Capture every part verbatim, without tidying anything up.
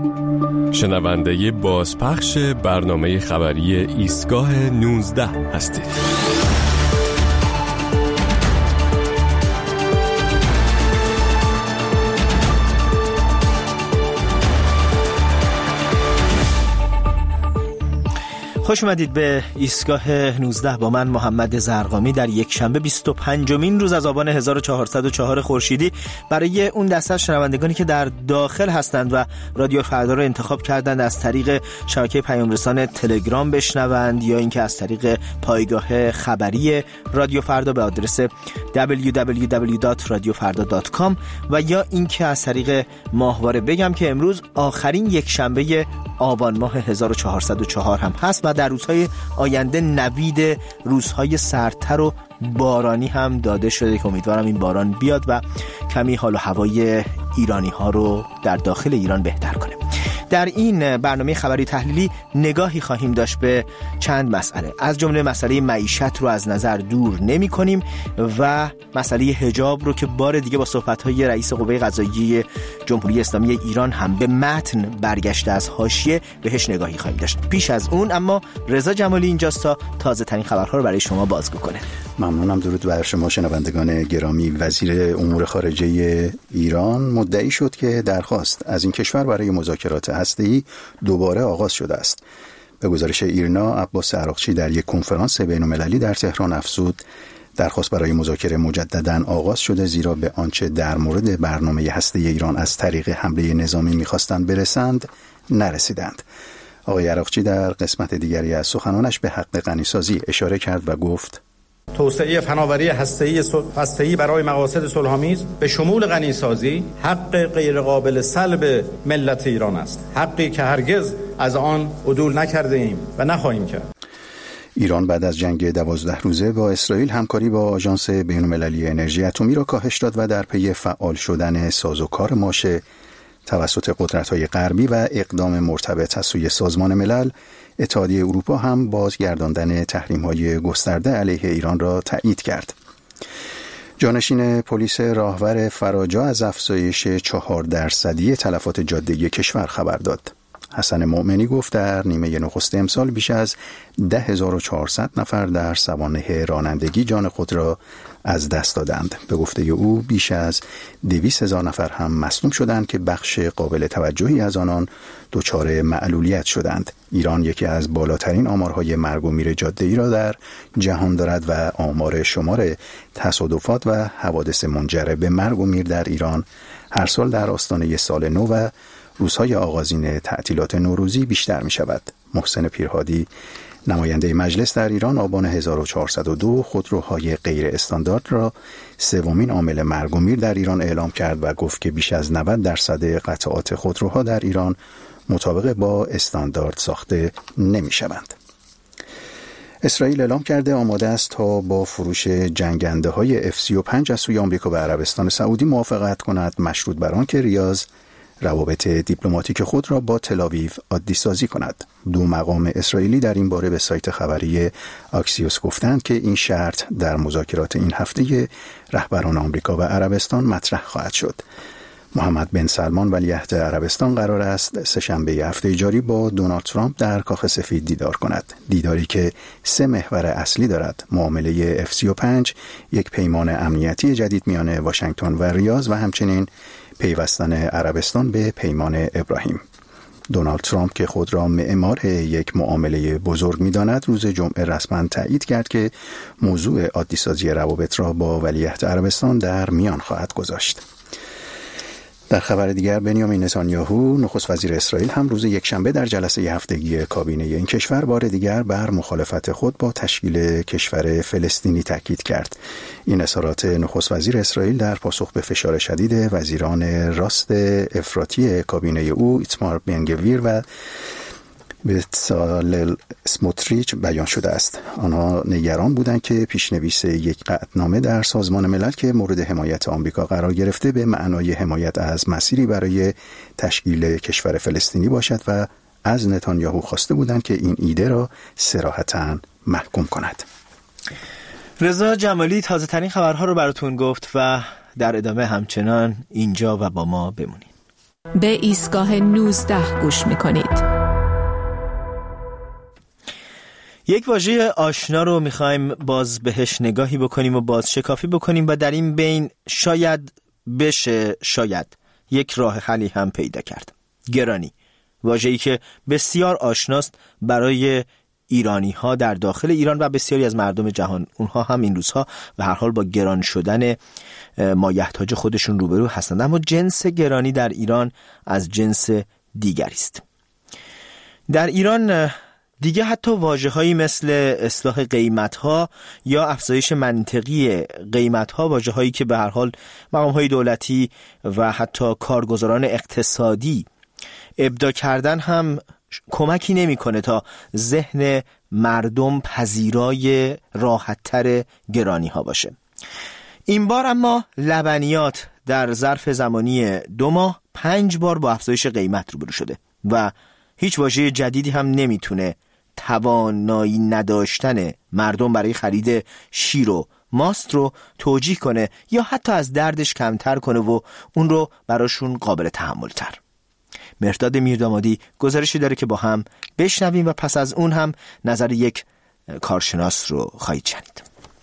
شنونده بازپخش برنامه خبری ایستگاه نوزده هستید. خوش اومدید به ایستگاه نوزده با من محمد زرقامی در یک شنبه بیست و پنجمین روز از آبان هزار و چهارصد و چهار خورشیدی برای اون دسته از شنوندگانی که در داخل هستند و رادیو فردا رو انتخاب کردند از طریق شبکه پیام رسان تلگرام بشنوند یا اینکه از طریق پایگاه خبری رادیو فردا به آدرس دبلیو دبلیو دبلیو دات رادیو فردا دات کام و یا اینکه از طریق ماهواره بگم که امروز آخرین یک شنبه آبان ماه هزار و چهارصد و چهار هم هست و در روزهای آینده نوید روزهای سردتر و بارانی هم داده شده که امیدوارم این باران بیاد و کمی حال و هوای ایرانی ها رو در داخل ایران بهتر کنه. در این برنامه خبری تحلیلی نگاهی خواهیم داشت به چند مسئله، از جمله مسئله معیشت رو از نظر دور نمی کنیم و مسئله حجاب رو که بار دیگه با صحبت‌های رئیس قوه قضاییه جمهوری اسلامی ایران هم به متن برگشته از حاشیه بهش نگاهی خواهیم داشت. پیش از اون اما رضا جمالی اینجاست تا تازه ترین خبرها رو برای شما بازگو کنه. ممنونم. درود بر شما شنوندگان گرامی. وزیر امور خارجه ایران مدعی شد که درخواست از این کشور برای مذاکرات هسته‌ای دوباره آغاز شده است. به گزارش ایرنا، عباس عراقچی در یک کنفرانس بین‌المللی در تهران افزود درخواست برای مذاکره مجدداً آغاز شده، زیرا به آنچه در مورد برنامه هسته‌ای ایران از طریق حمله نظامی می‌خواستند برسند نرسیدند. آقای عراقچی در قسمت دیگری از سخنانش به حق غنیسازی اشاره کرد و گفت توسعه فناوری هسته‌ای هسته‌ای برای مقاصد صلح‌آمیز به شمول غنیسازی حق غیرقابل سلب ملت ایران است، حقی که هرگز از آن عدول نکرده ایم و نخواهیم کرد. ایران بعد از جنگ دوازده روزه با اسرائیل همکاری با آژانس بین‌المللی انرژی اتمی را کاهش داد و در پی فعال شدن سازوکار ماشه توسط قدرت‌های غربی و اقدام مرتبط از سوی سازمان ملل، اتحادیه اروپا هم بازگرداندن تحریم‌های گسترده علیه ایران را تایید کرد. جانشین پلیس راهور فراجا از افزایش چهار درصدی تلفات جاده‌ای کشور خبر داد. حسن مؤمنی گفت در نیمه نخست امسال بیش از ده هزار و چهارصد نفر در سوانح رانندگی جان خود را از دست دادند. به گفته او بیش از دویست هزار نفر هم مصدوم شدند که بخش قابل توجهی از آنان دچار معلولیت شدند. ایران یکی از بالاترین آمارهای مرگ و میر جاده‌ای را در جهان دارد و آمار شمار تصادفات و حوادث منجر به مرگ و میر در ایران هر سال در آستانه سال نو و روزهای آغازین تعطیلات نوروزی بیشتر می شود. محسن پیرهادی نماینده مجلس در ایران آبان هزار و چهارصد و دو خودروهای غیر استاندارد را سومین عامل مرگ و میر در ایران اعلام کرد و گفت که بیش از نود درصد قطعات خودروها در ایران مطابق با استاندارد ساخته نمی شوند. اسرائیل اعلام کرده آماده است تا با فروش جنگنده های اف سی و پنج از سوی آمریکا و عربستان سعودی موافقت کند، مشروط بر آن که ریاض روابط دیپلماتیک خود را با تل‌آویو عادی سازی کند. دو مقام اسرائیلی در این باره به سایت خبری آکسیوس گفتند که این شرط در مذاکرات این هفته رهبران آمریکا و عربستان مطرح خواهد شد. محمد بن سلمان ولیعهد عربستان قرار است سه‌شنبه هفته جاری با دونالد ترامپ در کاخ سفید دیدار کند. دیداری که سه محور اصلی دارد: معامله اف سی و پنج، یک پیمان امنیتی جدید میان واشنگتن و ریاض و همچنین پیوستن عربستان به پیمان ابراهیم. دونالد ترامپ که خود را معمار یک معامله بزرگ می‌داند، روز جمعه رسما تایید کرد که موضوع عادی‌سازی روابط را با ولیعهد عربستان در میان خواهد گذاشت. در خبر دیگر، بنیامین نتانیاهو نخست وزیر اسرائیل هم روز یکشنبه در جلسه هفتگی کابینه این کشور بار دیگر بر مخالفت خود با تشکیل کشور فلسطینی تاکید کرد. این اظهارات نخست وزیر اسرائیل در پاسخ به فشار شدید وزیران راست افراطی کابینه او ایتمار بن-گویر و بצلאل سموتریچ بیان شده است. آنها نگران بودند که پیشنویس یک قطعنامه در سازمان ملل که مورد حمایت آمریکا قرار گرفته به معنای حمایت از مسیری برای تشکیل کشور فلسطینی باشد و از نتانیاهو خواسته بودند که این ایده را صراحتاً محکوم کند. رضا جمالی تازه ترین خبرها رو براتون گفت و در ادامه همچنان اینجا و با ما بمونید. به ایستگاه نوزده گوش میکنید. یک واژه آشنا رو میخوایم باز بهش نگاهی بکنیم و باز شکافی بکنیم و در این بین شاید بشه شاید یک راه حلی هم پیدا کرد. گرانی، واژه‌ای که بسیار آشناست برای ایرانی ها در داخل ایران و بسیاری از مردم جهان. اونها هم این روزها به هر حال با گران شدن مایحتاج خودشون روبرو هستند، اما جنس گرانی در ایران از جنس دیگری است. در ایران دیگه حتی واژه‌هایی مثل اصلاح قیمت‌ها یا افزایش منطقی قیمت‌ها، واژه‌هایی که به هر حال مقام‌های دولتی و حتی کارگزاران اقتصادی ابداع کردن، هم کمکی نمی‌کنه تا ذهن مردم پذیرای راحت‌تر گرانی‌ها باشه. این بار اما لبنیات در ظرف زمانی دو ماه پنج بار با افزایش قیمت روبرو شده و هیچ واژه جدیدی هم نمیتونه توانایی نداشتن مردم برای خرید شیر و ماست رو توجیه کنه یا حتی از دردش کمتر کنه و اون رو براشون قابل تحمل تر. مهرداد میردامادی گزارشی داره که با هم بشنویم و پس از اون هم نظر یک کارشناس رو خواهید شنید.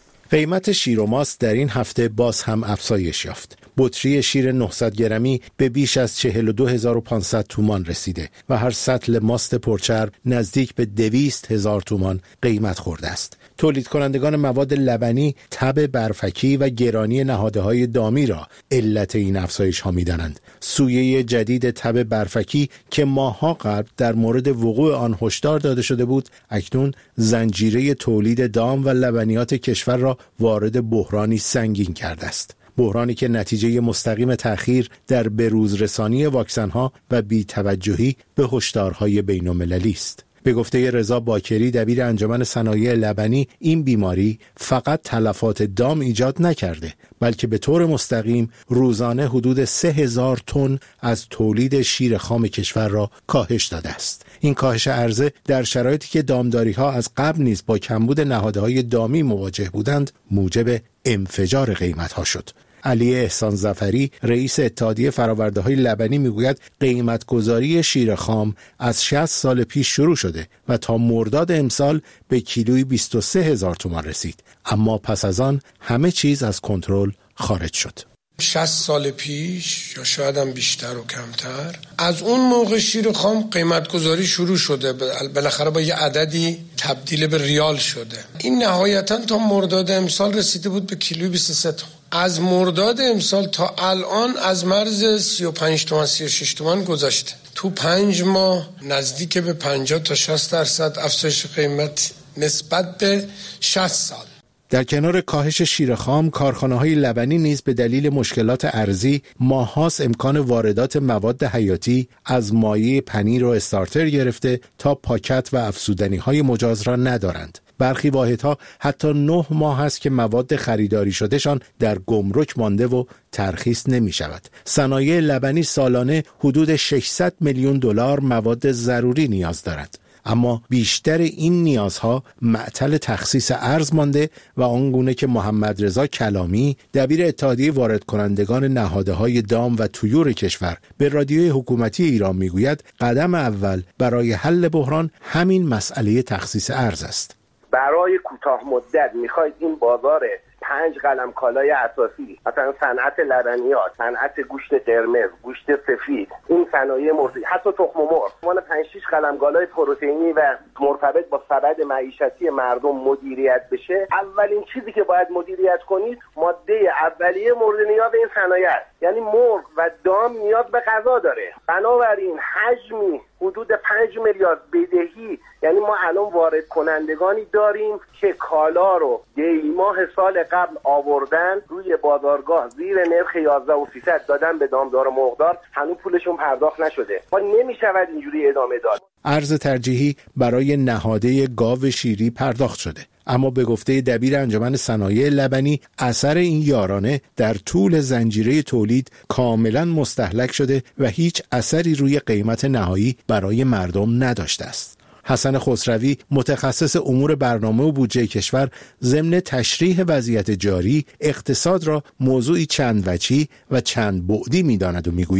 قیمت شیر و ماست در این هفته باز هم افزایش یافت. بطری شیر نهصد گرمی به بیش از چهل و دو هزار و پانصد تومان رسیده و هر سطل ماست پرچرب نزدیک به دویست هزار تومان قیمت خورده است. تولید کنندگان مواد لبنی تب برفکی و گرانی نهادهای دامی را علت این افزایش ها می دانند. سویه جدید تب برفکی که ماه‌ها قبل در مورد وقوع آن هشدار داده شده بود، اکنون زنجیره تولید دام و لبنیات کشور را وارد بحرانی سنگین کرده است. بحرانی که نتیجه مستقیم تأخیر در بروزرسانی واکسن‌ها و بی‌توجهی به هشدارهای بین‌المللی است. به گفته رضا باکری دبیر انجمن صنایع لبنی، این بیماری فقط تلفات دام ایجاد نکرده، بلکه به طور مستقیم روزانه حدود سه هزار تن از تولید شیر خام کشور را کاهش داده است. این کاهش عرضه در شرایطی که دامداری‌ها از قبل نیز با کمبود نهادهای دامی مواجه بودند، موجب انفجار قیمت‌ها شد. علی احسان ظفری رئیس اتحادیه فرآورده‌های لبنی میگوید قیمت‌گذاری شیر خام از شصت سال پیش شروع شده و تا مرداد امسال به کیلویی بیست و سه هزار تومان رسید، اما پس از آن همه چیز از کنترل خارج شد. شصت سال پیش یا شاید هم بیشتر و کمتر از اون موقع شیر خام قیمت گذاری شروع شده، بالاخره با یه عددی تبدیل به ریال شده. این نهایتاً تا مرداد امسال رسیده بود به کیلویی بیست و سه تومان. از مرداد امسال تا الان از مرز سی و پنج تومان سی و شش تومان گذشته. تو پنج ماه نزدیک به پنجاه تا شصت درصد افزایش قیمت نسبت به شصت سال. در کنار کاهش شیر خام، کارخانه‌های لبنی نیز به دلیل مشکلات ارزی ماه‌هاست امکان واردات مواد حیاتی از مایع پنیر و استارتر گرفته تا پاکت و افزودنی‌های مجاز را ندارند. برخی واحدها حتی نه ماه است که مواد خریداری شدهشان در گمرک مانده و ترخیص نمی شود. صنایع لبنی سالانه حدود ششصد میلیون دلار مواد ضروری نیاز دارد، اما بیشتر این نیازها معطل تخصیص ارز مانده و آنگونه که محمد رضا کلامی دبیر اتحادیه وارد کنندگان نهادهای دام و طیور کشور به رادیوی حکومتی ایران میگوید قدم اول برای حل بحران همین مسئله تخصیص ارز است. برای کوتاه مدت میخواید این بازار پنج قلم کالای اساسی، مثلا صنعت لبنیات، صنعت گوشت قرمز، گوشت سفید، این صنایع مرغی، حتی تخم مرغ، مان پنج شش قلم کالای پروتئینی و مرتبط با سبد معیشتی مردم مدیریت بشه، اولین چیزی که باید مدیریت کنید ماده اولیه مورد نیاز این صنایع است. یعنی مرغ و دام نیاز به غذا داره. بنابراین حجمی حدود پنج میلیارد بدهی، یعنی ما الان وارد کنندگانی داریم که کالا رو دی ماه سال قبل آوردن روی بازارگاه زیر نرخ یازده و سیصد دادن به دامدار و مرغدار، هنوز پولشون پرداخت نشده. ما نمیشود اینجوری ادامه داد. ارز ترجیحی برای نهاده گاو شیری پرداخت شده، اما به گفته دبیر انجمن صنایع لبنی اثر این یارانه در طول زنجیره تولید کاملا مستهلک شده و هیچ اثری روی قیمت نهایی برای مردم نداشته است. حسن خسروی متخصص امور برنامه و بودجه کشور ضمن تشریح وضعیت جاری اقتصاد را موضوعی چند وجهی و چند بعدی می‌داند و می‌گوید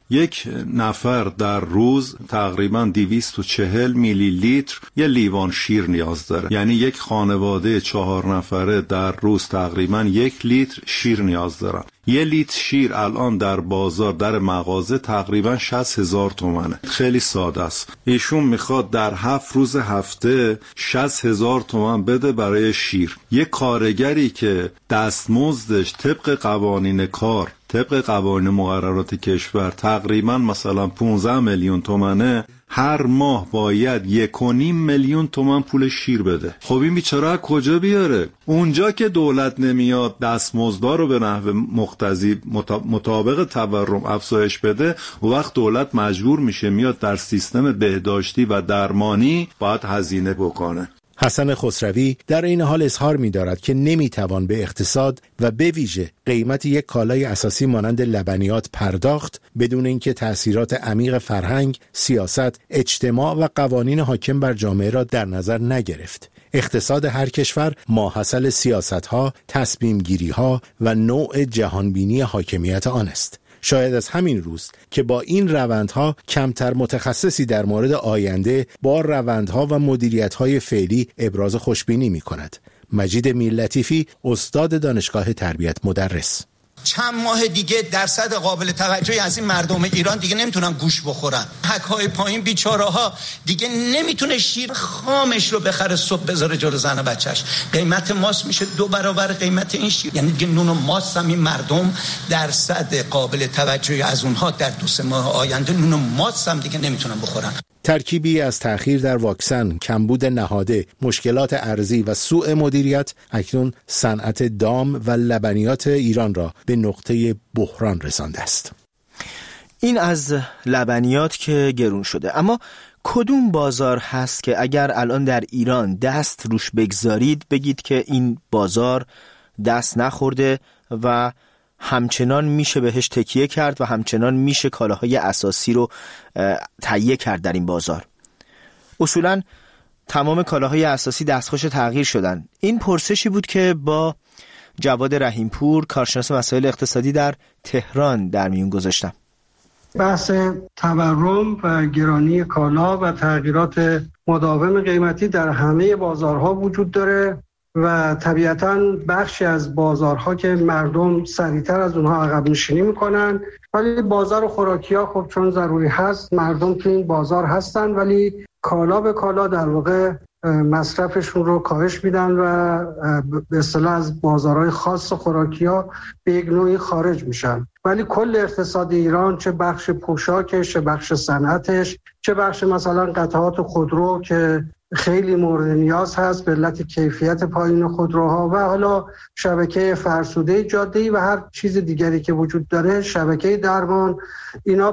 یک نفر در روز تقریباً دویست و چهل میلی لیتر یه لیوان شیر نیاز داره. یعنی یک خانواده چهار نفره در روز تقریباً یک لیتر شیر نیاز دارن. یه لیتر شیر الان در بازار در مغازه تقریباً شصت هزار تومنه. خیلی ساده است. ایشون میخواد در هفت روز هفته شصت هزار تومن بده برای شیر. یه کارگری که دستمزدش طبق قوانین کار، طبق قوانین مقررات کشور تقریباً مثلا پانزده میلیون تومنه، هر ماه باید یک و نیم میلیون تومان پول شیر بده. خب این بیچاره کجا بیاره؟ اونجا که دولت نمیاد دستمزدها رو به نحو مقتضی مطابق تورم افزایش بده، و وقت دولت مجبور میشه میاد در سیستم بهداشتی و درمانی باید هزینه بکنه. حسن خسروی در این حال اظهار می‌دارد که نمی‌توان به اقتصاد و به ویژه قیمت یک کالای اساسی مانند لبنیات پرداخت بدون اینکه تأثیرات عمیق فرهنگ، سیاست، اجتماع و قوانین حاکم بر جامعه را در نظر نگرفت. اقتصاد هر کشور ماحصل سیاست‌ها، تصمیم‌گیری‌ها و نوع جهانبینی حاکمیت آن است. شاید از همین روز که با این روندها کمتر متخصصی در مورد آینده با روندها و مدیریت‌های فعلی ابراز خوشبینی می‌کند. مجید میرلطیفی، استاد دانشگاه تربیت مدرس: چند ماه دیگه درصد قابل توجهی از این مردم ایران دیگه نمیتونن گوش بخورن. حق‌های پایین بیچاره ها دیگه نمیتونه شیر خامش رو بخره صبح بذاره جلو زن و بچهش. قیمت ماست میشه دو برابر قیمت این شیر. یعنی دیگه نون و ماست هم این مردم درصد قابل توجهی از اونها در دو سه ماه آینده نون و ماست هم دیگه نمیتونن بخورن. ترکیبی از تأخیر در واکسن، کمبود نهاده، مشکلات ارزی و سوء مدیریت اکنون صنعت دام و لبنیات ایران را به نقطه بحران رسانده است. این از لبنیات که گرون شده. اما کدوم بازار هست که اگر الان در ایران دست روش بگذارید بگید که این بازار دست نخورده و همچنان میشه بهش تکیه کرد و همچنان میشه کالاهای اساسی رو تهیه کرد در این بازار؟ اصولاً تمام کالاهای اساسی دستخوش تغییر شدن. این پرسشی بود که با جواد رحیمپور، کارشناس مسائل اقتصادی در تهران، در میون گذاشتم. بحث تورم و گرانی کالا و تغییرات مداوم قیمتی در همه بازارها وجود داره و طبیعتاً بخشی از بازارها که مردم سریعتر از اونها عقب نشینی میکنن، ولی بازار خوراکی‌ها خب چون ضروری هست مردم تو این بازار هستن، ولی کالا به کالا در واقع مصرفشون رو کاهش میدن و به اصطلاح از بازارهای خاص خوراکی‌ها به یک نوعی خارج میشن. ولی کل اقتصاد ایران، چه بخش پوشاکش، چه بخش صنعتش، چه بخش مثلا قطعات خودرو که خیلی مورد نیاز هست به علت کیفیت پایین خودروها، و حالا شبکه فرسوده جاده‌ای و هر چیز دیگری که وجود داره، شبکه درمان، اینا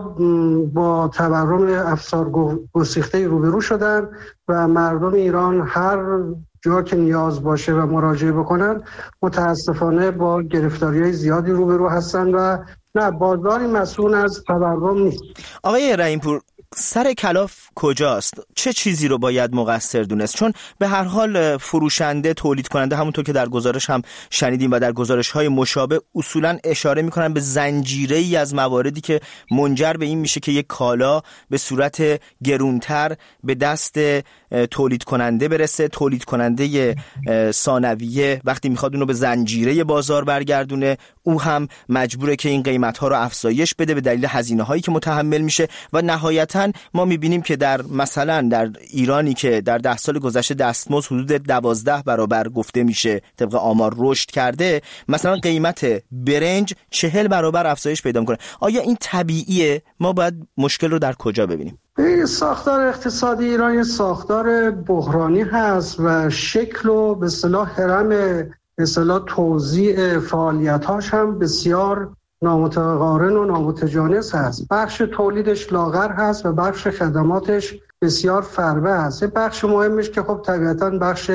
با تورم افزار گسیخته روبرو شدن و مردم ایران هر جا که نیاز باشه و مراجعه بکنن متاسفانه با گرفتاری‌های زیادی روبرو هستن و نه، بازاری مسئول از تورم نیست. آقای رحیمپور، سر کلاف کجاست؟ چه چیزی رو باید مقصر دونست؟ چون به هر حال فروشنده، تولید کننده، همونطور که در گزارش هم شنیدیم و در گزارش‌های مشابه اصولاً اشاره می‌کنن به زنجیره‌ای از مواردی که منجر به این میشه که یک کالا به صورت گرونتر به دست تولید کننده برسه. تولید کننده ثانویه وقتی میخواد اونو به زنجیره بازار برگردونه، او هم مجبوره که این قیمت‌ها رو افزایش بده به دلیل هزینه‌هایی که متحمل میشه و نهایتاً ما میبینیم که در مثلا در ایرانی که در ده سال گذشته دستمزد حدود دوازده برابر گفته میشه طبق آمار رشد کرده، مثلا قیمت برنج چهل برابر افزایش پیدا میکنه. آیا این طبیعیه؟ ما باید مشکل رو در کجا ببینیم؟ ساختار اقتصادی ایران یه ساختار بحرانی هست و شکل و به اصطلاح هرم به اصطلاح توزیع فعالیت‌هاش هم بسیار نامتقارن و نامتجانس هست. بخش تولیدش لاغر هست و بخش خدماتش بسیار فربه هست. بخش مهمش که خب طبیعتاً بخش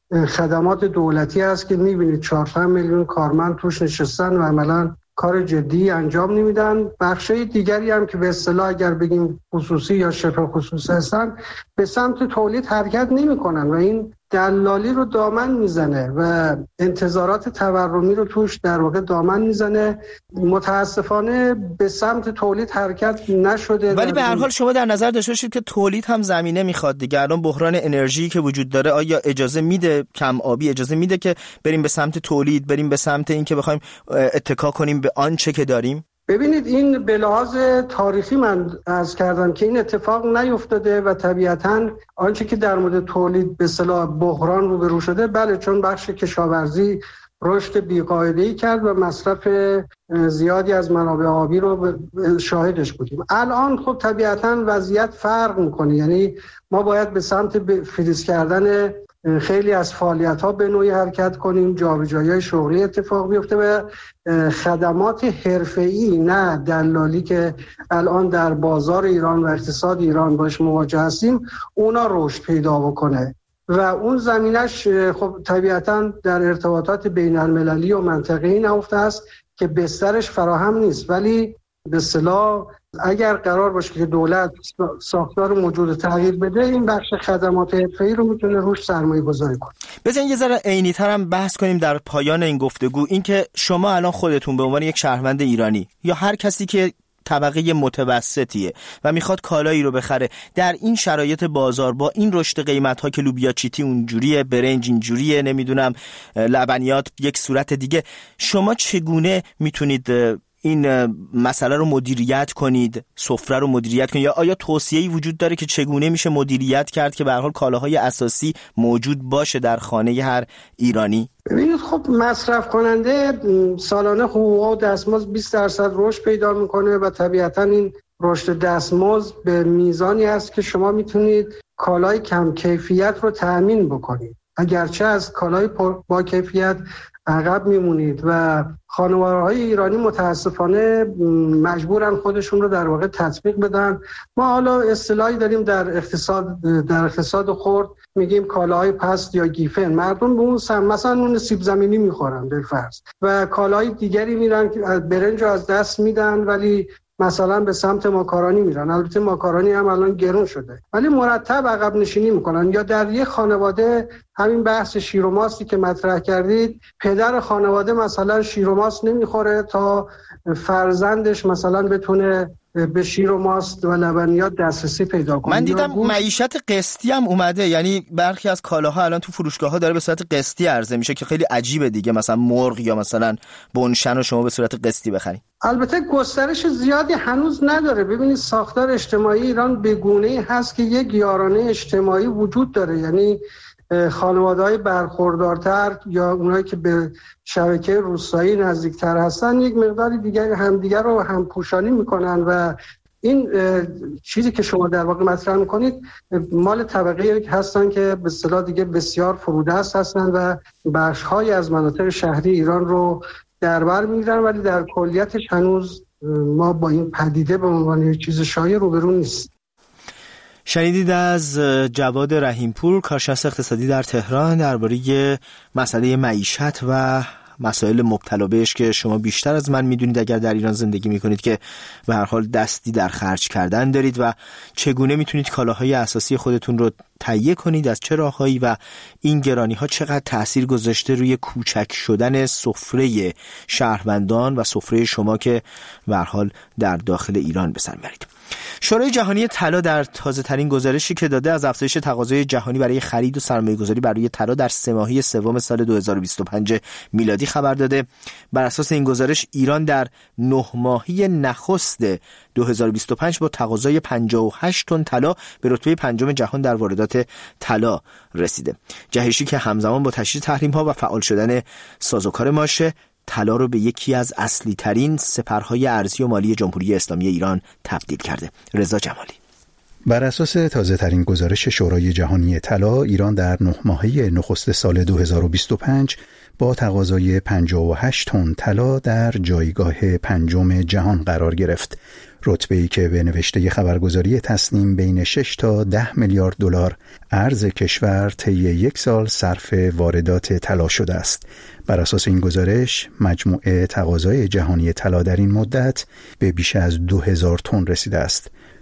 خدمات دولتی هست که می‌بینید چهار پنج میلیون کارمند توش نشستن و عملاً کار جدی انجام نمیدن. بخشای دیگری هم که به اصطلاح اگر بگیم خصوصی یا شبه خصوصی هستن به سمت تولید حرکت نمی‌کنن و این دلالی رو دامن میزنه و انتظارات تورمی رو توش در واقع دامن میزنه. متاسفانه به سمت تولید حرکت نشده. ولی به هر حال شما در نظر داشته باشید که تولید هم زمینه میخواد دیگه. الان بحران انرژی که وجود داره آیا اجازه میده کم آبی اجازه میده که بریم به سمت تولید، بریم به سمت این که بخوایم اتکا کنیم به آنچه که داریم؟ ببینید این به لحاظ تاریخی من عرض کردم که این اتفاق نیفتاده و طبیعتاً آنچه که در مورد تولید به اصطلاح بحران روبرو شده، بله، چون بخش کشاورزی رشد بی‌قاعده‌ای کرد و مصرف زیادی از منابع آبی رو شاهدش بودیم. الان خب طبیعتاً وضعیت فرق می‌کنه، یعنی ما باید به سمت فریز کردن خیلی از فعالیت‌ها به نوعی حرکت کنیم، جابجایی شغلی اتفاق بیفته و خدمات حرفه‌ای نه دلالی که الان در بازار ایران و اقتصاد ایران باش مواجه هستیم اونا رشد پیدا بکنه و اون زمینش خب طبیعتاً در ارتباطات بین‌المللی و منطقه‌ای نهفته است که بسترش فراهم نیست. ولی به اصطلاح اگر قرار باشه که دولت ساختار موجود تغییر بده، این بخش خدمات حرفه‌ای رو میتونه روش سرمایه گذاری کنه. بذارین یه ذره عینی‌تر هم بحث کنیم در پایان این گفتگو، این که شما الان خودتون به عنوان یک شهروند ایرانی یا هر کسی که طبقه متوسطیه و میخواد کالایی رو بخره در این شرایط بازار با این رشد قیمت‌ها که لوبیا چیتی اونجوریه، برنج اینجوریه، نمیدونم لبنیات یک صورت دیگه، شما چگونه میتونید این مسئله رو مدیریت کنید، سفره رو مدیریت کنید، یا آیا توصیه‌ای وجود داره که چگونه میشه مدیریت کرد که به هر حال کالاهای اساسی موجود باشه در خانه هر ایرانی؟ ببینید خب مصرف کننده سالانه حقوق و دستمزد بیست درصد رشد پیدا میکنه و طبیعتا این رشد دستمزد به میزانی است که شما میتونید کالای کم کیفیت رو تأمین بکنید. اگرچه از کالای با کیفیت عقب میمونید و خانوارهای ایرانی متاسفانه مجبورن خودشون رو در واقع تطبیق بدن. ما حالا اصطلاحی داریم در اقتصاد در اقتصاد خرد میگیم کالاهای پست یا گیفن. مردم به اون سم مثلا نون سیب زمینی میخورن بالفرض و کالای دیگری میرن که برنج رو از دست میدن ولی مثلا به سمت ماکارونی میرن. البته ماکارونی هم الان گرون شده ولی مرتب عقب نشینی میکنن. یا در یک خانواده همین بحث شیر و ماستی که مطرح کردید، پدر خانواده مثلا شیر و ماست نمیخوره تا فرزندش مثلا بتونه به شیر و ماست و لبنیات دسترسی پیدا کنه. من دیدم معیشت قسطی هم اومده، یعنی برخی از کالاها الان تو فروشگاه‌ها داره به صورت قسطی عرضه میشه که خیلی عجیبه دیگه، مثلا مرغ یا مثلا بنشن رو شما به صورت قسطی بخرید. البته گسترش زیادی هنوز نداره. ببینید ساختار اجتماعی ایران به گونه‌ای هست که یک یارانه اجتماعی وجود داره، یعنی خانواده‌های برخوردارتر یا اونایی که به شبکه روستایی نزدیکتر هستن یک مقداری دیگر همدیگر رو همپوشانی میکنن و این چیزی که شما در واقع مطرح میکنید مال طبقه هستن که به اصطلاح دیگه بسیار فرودست هستن و بخش‌های از مناطق شهری ایران رو در بر میگیرن، ولی در کلیتش هنوز ما با این پدیده به عنوان یک چیز شایع روبرو نیست. شنیدید از جواد رحیمپور، کارشناس اقتصادی در تهران، درباره مسئله معیشت و مسائل مبتلا بهش که شما بیشتر از من میدونید اگر در ایران زندگی میکنید که به هر حال دستی در خرج کردن دارید و چگونه میتونید کالاهای اساسی خودتون رو تهیه کنید، از چه راههایی و این گرانی ها چقدر تأثیر گذاشته روی کوچک شدن سفره شهروندان و سفره شما که به هر حال در داخل ایران به سر میبرید. شورای جهانی طلا در تازه ترین گزارشی که داده از افزایش تقاضای جهانی برای خرید و سرمایه‌گذاری برای طلا در سه ماهه سوم سال دو هزار و بیست و پنج میلادی خبر داده. بر اساس این گزارش ایران در نه ماهه نخست دو هزار و بیست و پنج با تقاضای پنجاه و هشت تن طلا به رتبه پنجم جهان در واردات طلا رسیده. جهشی که همزمان با تشدید تحریم‌ها و فعال شدن سازوکار ماشه طلا رو به یکی از اصلی ترین سپرهای ارزی و مالی جمهوری اسلامی ایران تبدیل کرده. رضا جمالی. بر اساس تازه ترین گزارش شورای جهانی طلا، ایران در نه ماهه نخست سال دو هزار و بیست و پنج با تقاضای پنجاه و هشت تن طلا در جایگاه پنجم جهان قرار گرفت. رتبه‌ای که به نوشته خبرگزاری تصنیم بین شش تا ده میلیارد دلار ارز کشور طی یک سال صرف واردات طلا شده است. بر اساس این گزارش مجموع تقاضای جهانی طلا در این مدت به بیش از دو هزار تن رسیده است.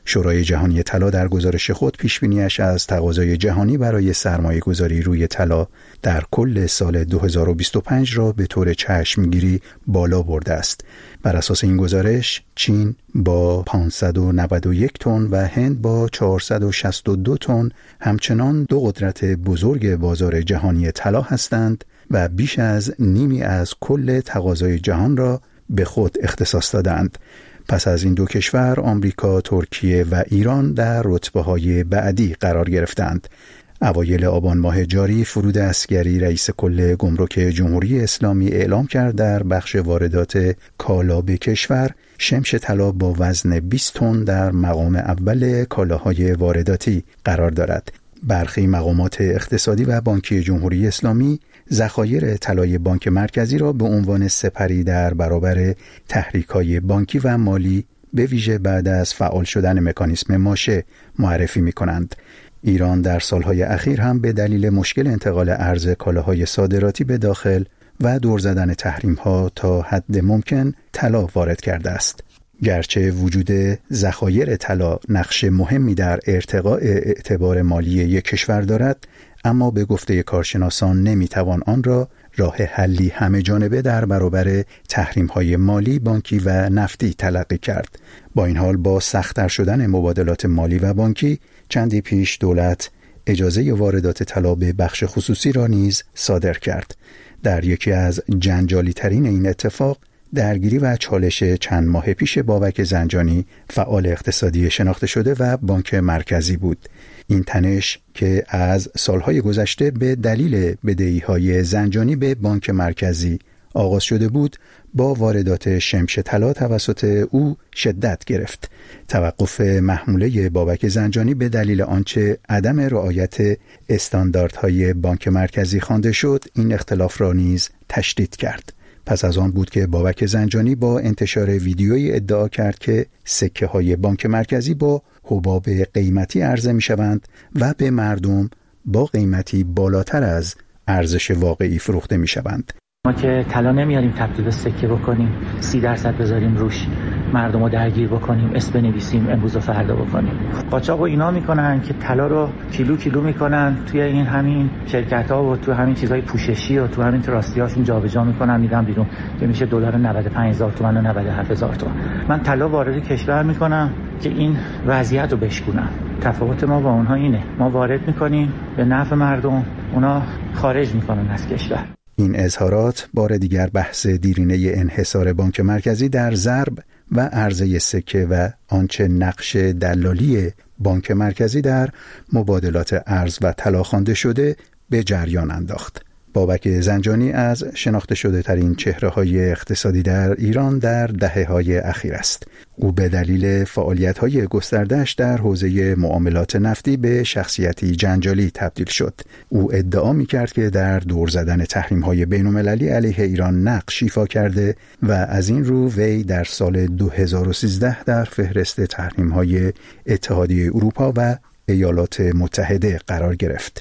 شورای جهانی طلا در گزارش خود پیش‌بینی‌اش از تقاضای جهانی برای سرمایه‌گذاری روی طلا در کل سال دو هزار و بیست و پنج را به طور چشمگیری بالا برده است. بر اساس این گزارش چین با پانصد و نود و یک تن و هند با چهارصد و شصت و دو تن همچنان دو قدرت بزرگ بازار جهانی طلا هستند و بیش از نیمی از کل تقاضای جهان را به خود اختصاص دادند. پس از این دو کشور آمریکا، ترکیه و ایران در رتبه‌های بعدی قرار گرفتند. اوایل آبان ماه جاری فرود عسگری رئیس کل گمرک جمهوری اسلامی اعلام کرد در بخش واردات کالا به کشور شمش طلا با وزن بیست تن در مقام اول کالاهای وارداتی قرار دارد. برخی مقامات اقتصادی و بانکی جمهوری اسلامی ذخایر طلای بانک مرکزی را به عنوان سپری در برابر تحریک‌های بانکی و مالی به ویژه بعد از فعال شدن مکانیسم ماشه معرفی می‌کنند. ایران در سالهای اخیر هم به دلیل مشکل انتقال ارز کالاهای صادراتی به داخل و دور زدن تحریم‌ها تا حد ممکن طلا وارد کرده است. گرچه وجود ذخایر طلا نقش مهمی در ارتقاء اعتبار مالی یک کشور دارد، اما به گفته کارشناسان نمیتوان آن را راه حلی همه جانبه در برابر تحریم‌های مالی، بانکی و نفتی تلقی کرد. با این حال با سخت‌تر شدن مبادلات مالی و بانکی چندی پیش دولت اجازه واردات طلا به بخش خصوصی را نیز صادر کرد. در یکی از جنجالی ترین این اتفاق درگیری و چالش چند ماه پیش بابک زنجانی فعال اقتصادی شناخته شده و بانک مرکزی بود. این تنش که از سالهای گذشته به دلیل بدهی‌های زنجانی به بانک مرکزی آغاز شده بود، با واردات شمش طلا توسط او شدت گرفت. توقف محموله بابک زنجانی به دلیل آنچه عدم رعایت استانداردهای بانک مرکزی خوانده شد، این اختلاف را نیز تشدید کرد. پس از آن بود که بابک زنجانی با انتشار ویدیویی ادعا کرد که سکه های بانک مرکزی با حباب قیمتی عرضه می شوند و به مردم با قیمتی بالاتر از ارزش واقعی فروخته می شوند. ما که طلا نمیاریم تبدیل به سکه بکنیم، سی درصد بذاریم روش، مردم رو درگیر بکنیم، اسم بنویسیم، امروز و فردا بکنیم. قاچاق و اینا میکنن که طلا رو کیلو کیلو میکنن توی این همین شرکت ها و توی همین چیزای پوششی و توی همین تراستی هاشون جابجا میکنن میدن بیرون که میشه دلار نود و پنج هزار تومان و نود و هفت هزار تومان. من طلا وارد کشور میکنم که این وضعیت رو بشکنم. تفاوت ما با اونها اینه، ما وارد میکنیم به نفع مردم، اونا خارج میکنن از کشور. این اظهارات بار دیگر بحث دیرینه انحصار بانک مرکزی در ضرب و عرضه سکه و آنچه نقش دلالی بانک مرکزی در مبادلات ارز و طلا خوانده شده به جریان انداخت. بابک زنجانی از شناخته شده ترین چهره های اقتصادی در ایران در دهه های اخیر است. او به دلیل فعالیت های گسترده‌اش در حوزه معاملات نفتی به شخصیتی جنجالی تبدیل شد. او ادعا می کرد که در دور زدن تحریم های بین المللی علیه ایران نقش ایفا کرده و از این رو وی در سال دو هزار و سیزده در فهرست تحریم های اتحادیه اروپا و ایالات متحده قرار گرفت.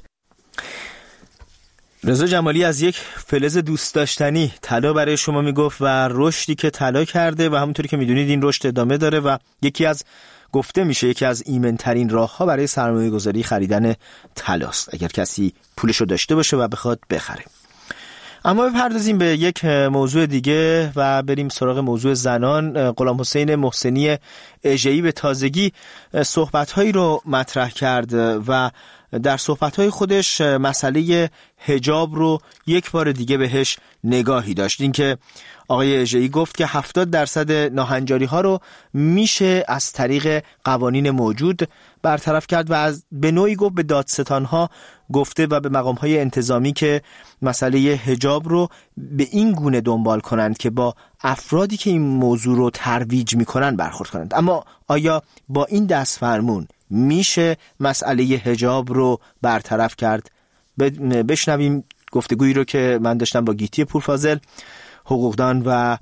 رضا جمالی از یک فلز دوست داشتنی طلا برای شما میگفت و رشدی که طلا کرده و همونطوری که میدونید این رشد ادامه داره و یکی از گفته میشه یکی از ایمن‌ترین راه‌ها برای سرمایه‌گذاری خریدن طلاست اگر کسی پولشو داشته باشه و بخواد بخره. اما بپردازیم به یک موضوع دیگه و بریم سراغ موضوع زنان. غلام حسین محسنی اژه‌ای به تازگی صحبت‌هایی رو مطرح کرد و در صحبت‌های خودش مسئله حجاب رو یک بار دیگه بهش نگاهی داشت. این که آقای اژه‌ای گفت که هفتاد درصد ناهنجاری‌ها رو میشه از طریق قوانین موجود برطرف کرد و از به نوعی گفت به دادستان‌ها گفته و به مقام‌های انتظامی که مسئله حجاب رو به این گونه دنبال کنند که با افرادی که این موضوع رو ترویج می‌کنن برخورد کنند. اما آیا با این دستفرمون میشه مسئله حجاب رو برطرف کرد؟ بشنویم گفتگویی رو که من داشتم با گیتی پورفاضل، حقوقدان و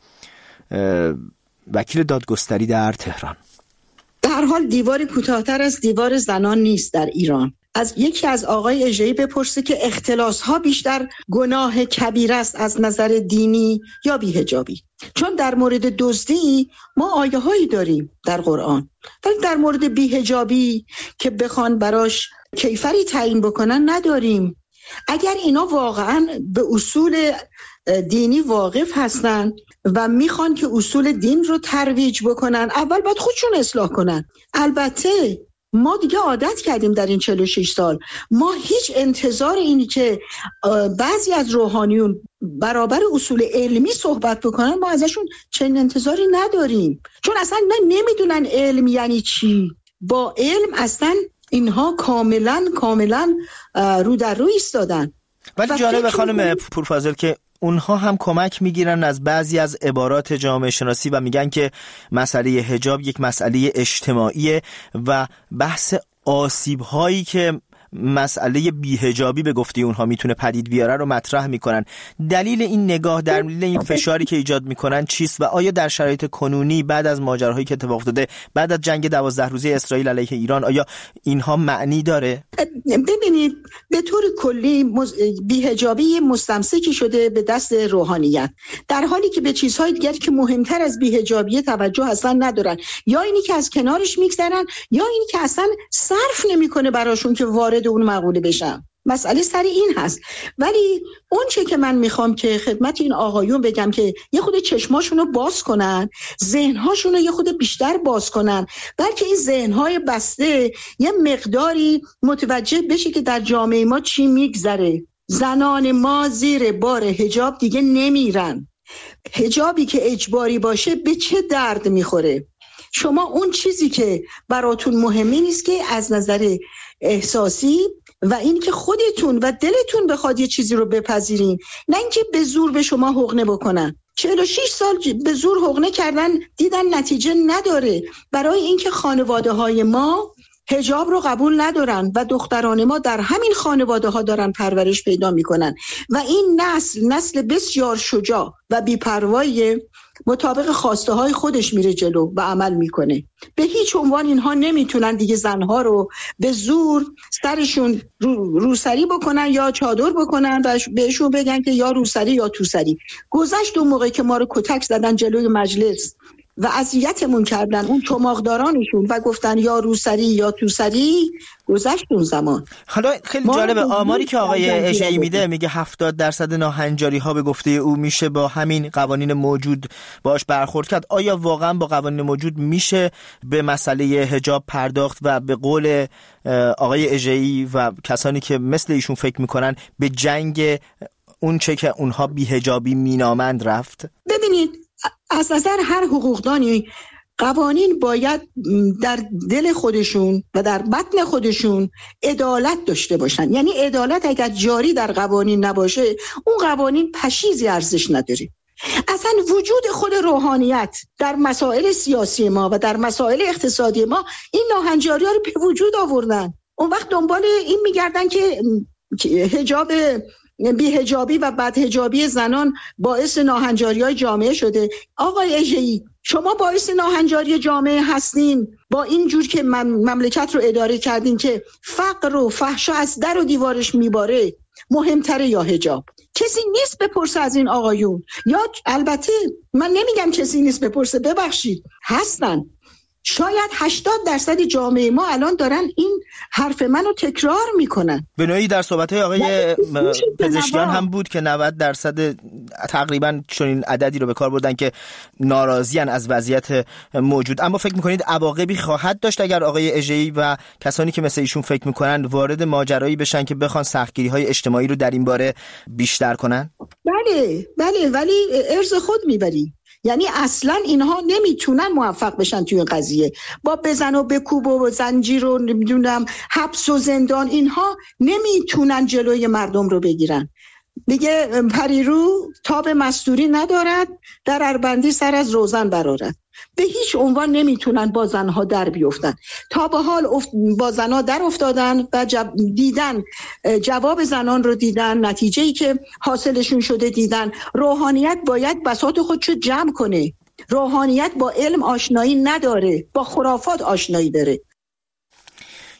وکیل دادگستری در تهران. در حال دیواری کوتاه‌تر از دیوار زنان نیست در ایران. از یکی از آقای اژه‌ای بپرسه که اختلاس ها بیشتر گناه کبیر است از نظر دینی یا بی‌حجابی. چون در مورد دزدی ما آیه هایی داریم در قرآن، ولی در مورد بی‌حجابی که بخوان براش کیفری تعیین بکنن نداریم. اگر اینا واقعا به اصول دینی واقف هستن و میخوان که اصول دین رو ترویج بکنن، اول باید خودشون اصلاح کنن. البته ما دیگه عادت کردیم در این چهل و شش سال، ما هیچ انتظار اینی که بعضی از روحانیون برابر اصول علمی صحبت بکنن ما ازشون چنین انتظاری نداریم، چون اصلا نمیدونن علم یعنی چی. با علم اصلا اینها کاملا کاملا رو در رو ایستادن. ولی جالب خانم پورفاضل که اونها هم کمک میگیرن از بعضی از عبارات جامعه شناسی و میگن که مسئله حجاب یک مسئله اجتماعیه و بحث آسیب هایی که مسئله بی‌حجابی به گفته اونها میتونه پدید بیاره رو مطرح میکنن. دلیل این نگاه، دلیل این فشاری که ایجاد میکنن چیست و آیا در شرایط کنونی بعد از ماجراهایی که اتفاق افتاده، بعد از جنگ دوازده روزه اسرائیل علیه ایران، آیا اینها معنی داره؟ ببینید به طور کلی مز... بی‌حجابی مستمسکی شده به دست روحانیت، در حالی که به چیزهای دیگر که مهمتر از بی‌حجابی توجه اصلا ندارن، یا اینی که از کنارش میگذرن یا اینی که اصلا صرف نمیکنه براشون که وارد اون مقوله بشم. مسئله سر این هست. ولی اون چه که من میخوام که خدمت این آقایون بگم که یه خود چشماشون رو باز کنن، ذهنهاشون رو یه خود بیشتر باز کنن، بلکه این ذهنهای بسته یه مقداری متوجه بشه که در جامعه ما چی میگذره. زنان ما زیر بار حجاب دیگه نمیرن. حجابی که اجباری باشه به چه درد میخوره؟ شما اون چیزی که براتون مهمی نیست که از نظر احساسی و این که خودتون و دلتون بخواد یه چیزی رو بپذیرین، نه اینکه به زور به شما حقنه بکنن. چهل و شش سال به زور حقنه کردن، دیدن نتیجه نداره. برای اینکه خانواده های ما حجاب رو قبول ندارن و دختران ما در همین خانواده ها دارن پرورش پیدا میکنن و این نسل نسل بسیار شجاع و بی‌پروایی مطابق خواسته های خودش میره جلو و عمل میکنه. به هیچ عنوان اینها نمیتونن دیگه زنها رو به زور سرشون رو روسری بکنن یا چادر بکنن و بهشون بگن که یا روسری یا توسری. گذشت اون موقع که ما رو کتک زدن جلوی مجلس و اذیتمون کردن اون چماقدارانشون و گفتن یا روسری یا توسری، گذشت اون زمان. حالا خیلی جالبه آماری که آقای اژه‌ای میده، میگه هفتاد درصد ناهنجاری ها به گفته او میشه با همین قوانین موجود باش برخورد کرد. آیا واقعا با قوانین موجود میشه به مسئله حجاب پرداخت و به قول آقای اژه‌ای و کسانی که مثل ایشون فکر میکنن به جنگ اون چه که اونها بی‌حجابی مینامند رفت؟ ببینید از نظر هر حقوقدانی قوانین باید در دل خودشون و در بطن خودشون عدالت داشته باشن. یعنی عدالت اگر جاری در قوانین نباشه اون قوانین پشیزی ارزش نداره. اصلا وجود خود روحانیت در مسائل سیاسی ما و در مسائل اقتصادی ما این ناهنجاری ها رو به وجود آوردن. اون وقت دنبال این میگردن که حجاب بی‌حجابی و بدحجابی زنان باعث ناهنجاری‌های جامعه شده. آقای اژه‌ای شما باعث ناهنجاری جامعه هستین با این جور که مملکت رو اداره کردین که فقر و فحشا از در و دیوارش میباره مهمتره یا حجاب؟ کسی نیست بپرسه از این آقایون. یا البته من نمیگم کسی نیست بپرسه، ببخشید هستن. شاید هشتاد درصد جامعه ما الان دارن این حرف منو تکرار میکنن. به نوعی در صحبت‌های آقای پزشکیان هم بود که نود درصد تقریبا چنین عددی رو به کار بردن که ناراضیان از وضعیت موجود. اما فکر میکنید عواقبی خواهد داشت اگر آقای اژه‌ای و کسانی که مثل ایشون فکر میکنن وارد ماجرایی بشن که بخوان سختگیری‌های اجتماعی رو در این باره بیشتر کنن؟ بله بله، ولی ارز خود میبری. یعنی اصلا اینها نمیتونن موفق بشن توی این قضیه. با بزن و بکوب و زنجیر و نمیدونم حبس و زندان، اینها نمیتونن جلوی مردم رو بگیرن. دیگه پریرو تاب مستوری ندارد، در اربندی سر از روزن برآرد. به هیچ عنوان نمیتونن با زنها در بیفتن. تا به حال با زنها در افتادن و جب دیدن جواب زنان رو دیدن، نتیجه‌ای که حاصلشون شده دیدن. روحانیت باید بساط خودشو جمع کنه. روحانیت با علم آشنایی نداره، با خرافات آشنایی داره.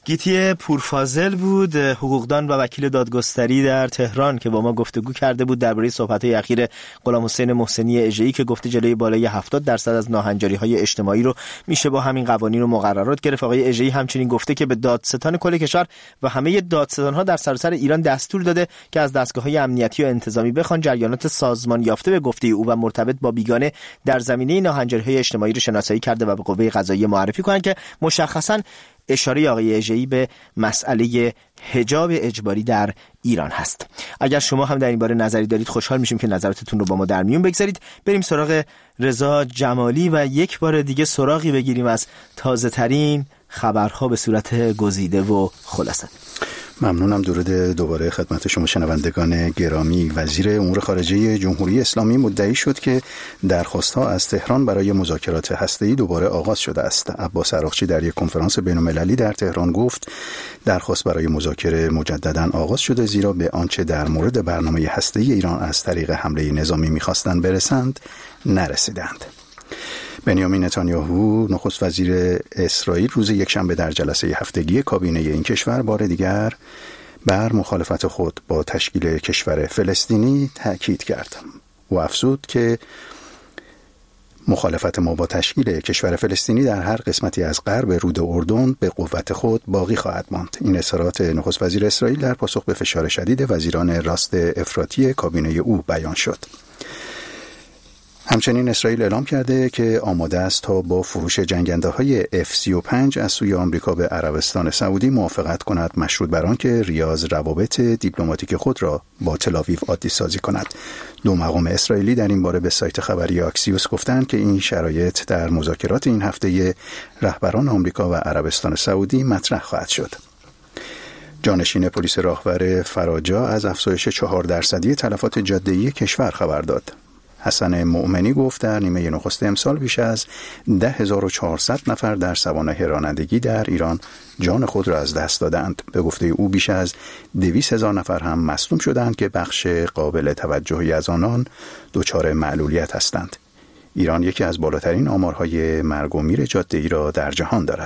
گیتی پورفاضل بود، حقوقدان و وکیل دادگستری در تهران که با ما گفتگو کرده بود درباره صحبت‌های اخیر غلام حسین محسنی اژه‌ای که گفته جلوی بالای هفتاد درصد از ناهنجاری‌های اجتماعی رو میشه با همین قوانین و مقررات گرفت. آقای اژه‌ای همچنین گفته که به دادستان کل کشور و همه دادستان‌ها در سراسر ایران دستور داده که از دستگاه‌های امنیتی و انتظامی بخوان جریانات سازمان یافته به گفته او و مرتبط با بیگانه در زمینه ناهنجاری‌های اجتماعی رو شناسایی کرده و به قوه قضاییه معرفی کنند که مشخصاً اشاره آقای اژه‌ای به مسئله حجاب اجباری در ایران هست. اگر شما هم در این باره نظری دارید خوشحال میشیم که نظراتتون رو با ما در میون بگذارید. بریم سراغ رضا جمالی و یک بار دیگه سراغی بگیریم از تازه ترین خبرها به صورت گزیده و خلاصه. ممنونم. درود دوباره خدمت شما شنوندگان گرامی. وزیر امور خارجه جمهوری اسلامی مدعی شد که درخواست‌ها از تهران برای مذاکرات هسته‌ای دوباره آغاز شده است. عباس عراقچی در یک کنفرانس بین‌المللی در تهران گفت درخواست برای مذاکره مجدداً آغاز شده، زیرا به آنچه در مورد برنامه هسته‌ای ایران از طریق حمله نظامی می‌خواستند برسند نرسیدند. بنیامین نتانیاهو نخست وزیر اسرائیل روز یکشنبه در جلسه هفتگی کابینه این کشور بار دیگر بر مخالفت خود با تشکیل کشور فلسطینی تأکید کرد و افزود که مخالفت ما با تشکیل کشور فلسطینی در هر قسمتی از غرب رود اردن به قوت خود باقی خواهد ماند. این اظهارات نخست وزیر اسرائیل در پاسخ به فشار شدید وزیران راست افراطی کابینه او بیان شد. همچنین اسرائیل اعلام کرده که آماده است تا با فروش جنگنده‌های اف سی و پنج از سوی آمریکا به عربستان سعودی موافقت کند، مشروط بر آن که ریاض روابط دیپلماتیک خود را با تل‌آویو عادی سازی کند. دو مقام اسرائیلی در این باره به سایت خبری آکسیوس گفتند که این شرایط در مذاکرات این هفته رهبران آمریکا و عربستان سعودی مطرح خواهد شد. جانشین پلیس راهور فراجا از افزایش چهار درصدی تلفات جاده‌ای کشور خبر داد. حسن مؤمنی گفت در نیمه نخست امسال بیش از ده هزار و چهارصد نفر در سوانح رانندگی در ایران جان خود را از دست دادند. به گفته او بیش از دویست هزار نفر هم مصدوم شدند که بخش قابل توجهی از آنان دچار معلولیت هستند. ایران یکی از بالاترین آمارهای مرگ و میر جاده‌ای را در جهان دارد.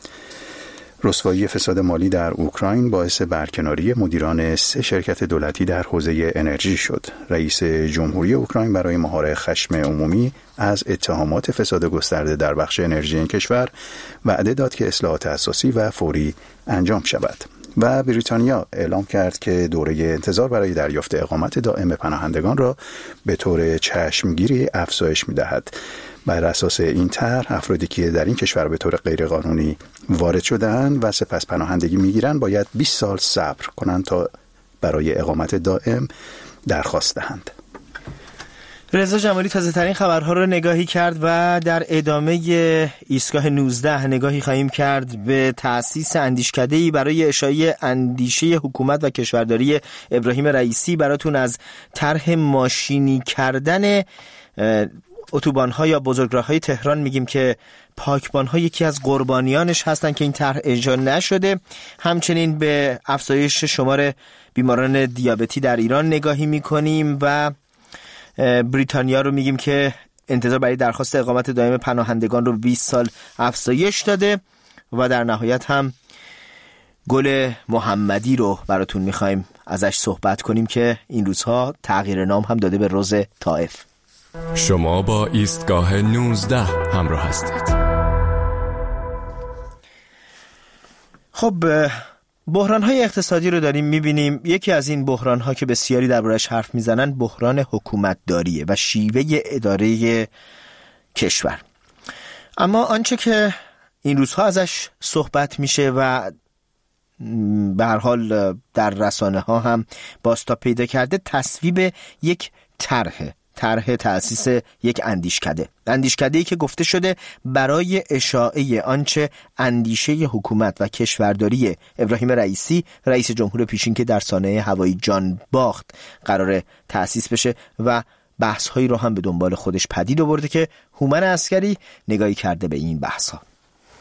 رسوایی فساد مالی در اوکراین باعث برکناری مدیران سه شرکت دولتی در حوزه انرژی شد. رئیس جمهوری اوکراین برای مهار خشم عمومی از اتهامات فساد گسترده در بخش انرژی این کشور وعده داد که اصلاحات اساسی و فوری انجام شود. و بریتانیا اعلام کرد که دوره انتظار برای دریافت اقامت دائم پناهندگان را به طور چشمگیری افزایش می‌دهد. بر اساس این طرح افرادی که در این کشور به طور غیرقانونی وارد شده‌اند و سپس پناهندگی می‌گیرند باید بیست سال صبر کنند تا برای اقامت دائم درخواست دهند. رضا جمالی تازه ترین خبرها رو نگاهی کرد و در ادامه ایستگاه نوزده نگاهی خواهیم کرد به تأسیس اندیشکده‌ای برای اشاعه اندیشه حکومت و کشورداری ابراهیم رئیسی. براتون از طرح ماشینی کردن اتوبان‌ها یا بزرگراه‌های تهران میگیم که پاکبان‌ها یکی از قربانیانش هستن که این طرح اجرا نشده. همچنین به افزایش شمار بیماران دیابتی در ایران نگاهی میکنیم و بریتانیا رو میگیم که انتظار برای درخواست اقامت دائم پناهندگان رو بیست سال افزایش داده و در نهایت هم گل محمدی رو براتون میخوایم ازش صحبت کنیم که این روزها تغییر نام هم داده به روز طائف. شما با ایستگاه نوزده همراه هستید. خب بحران‌های اقتصادی رو داریم می‌بینیم. یکی از این بحران‌ها که بسیاری درباره‌اش حرف می‌زنن بحران حکومتداریه و شیوه اداره کشور. اما آنچه که این روزها ازش صحبت میشه و به هر حال در رسانه‌ها هم بازتاب پیدا کرده تصویب یک طرح طرح تأسیس یک اندیشکده اندیشکده‌ای که گفته شده برای اشاعه آنچه اندیشه حکومت و کشورداری ابراهیم رئیسی رئیس جمهور پیشین که در سانحه هوایی جان باخت قراره تأسیس بشه و بحث‌هایی رو هم به دنبال خودش پدید آورده که هومن عسکری نگاهی کرده به این بحث‌ها.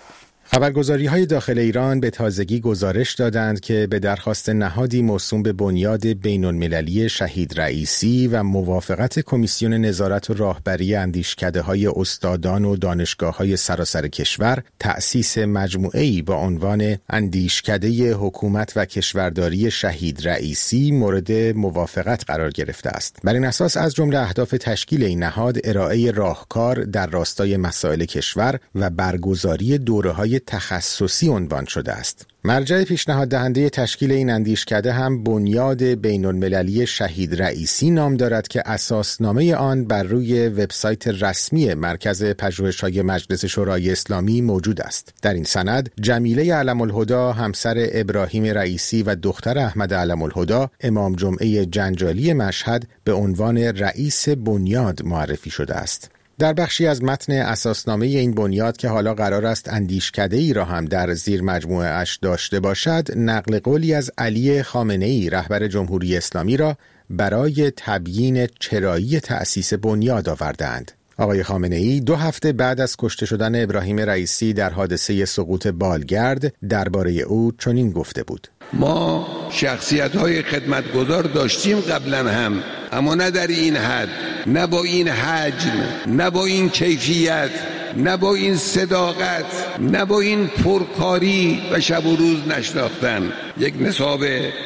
خبرگزاری‌های داخل ایران به تازگی گزارش دادند که به درخواست نهادی موسوم به بنیاد بین‌المللی شهید رئیسی و موافقت کمیسیون نظارت و راهبری اندیشکده‌های استادان و دانشگاه‌های سراسر کشور، تأسیس مجموعه‌ای با عنوان اندیشکده حکومت و کشورداری شهید رئیسی مورد موافقت قرار گرفته است. بر این اساس از جمله اهداف تشکیل این نهاد ارائه راهکار در راستای مسائل کشور و برگزاری دوره‌های تخصصی عنوان شده است. مرجع پیشنهاد دهنده تشکیل این اندیشکده هم بنیاد بین‌المللی شهید رئیسی نام دارد که اساسنامه آن بر روی وبسایت رسمی مرکز پژوهش‌های مجلس شورای اسلامی موجود است. در این سند جمیله علم‌الهدی همسر ابراهیم رئیسی و دختر احمد علم‌الهدی امام جمعه جنجالی مشهد به عنوان رئیس بنیاد معرفی شده است. در بخشی از متن اساسنامه این بنیاد که حالا قرار است اندیشکده‌ای را هم در زیر مجموعه اش داشته باشد، نقل قولی از علی خامنه‌ای رهبر جمهوری اسلامی را برای تبیین چرایی تأسیس بنیاد آوردند. آقای خامنه‌ای دو هفته بعد از کشته شدن ابراهیم رئیسی در حادثه سقوط بالگرد درباره او چنین گفته بود: ما شخصیت‌های خدمتگزار داشتیم قبلا هم، اما نه در این حد، نه با این حجم، نه با این کیفیت، نه با این صداقت، نه با این پرکاری و شب و روز نشناختن. یک نصاب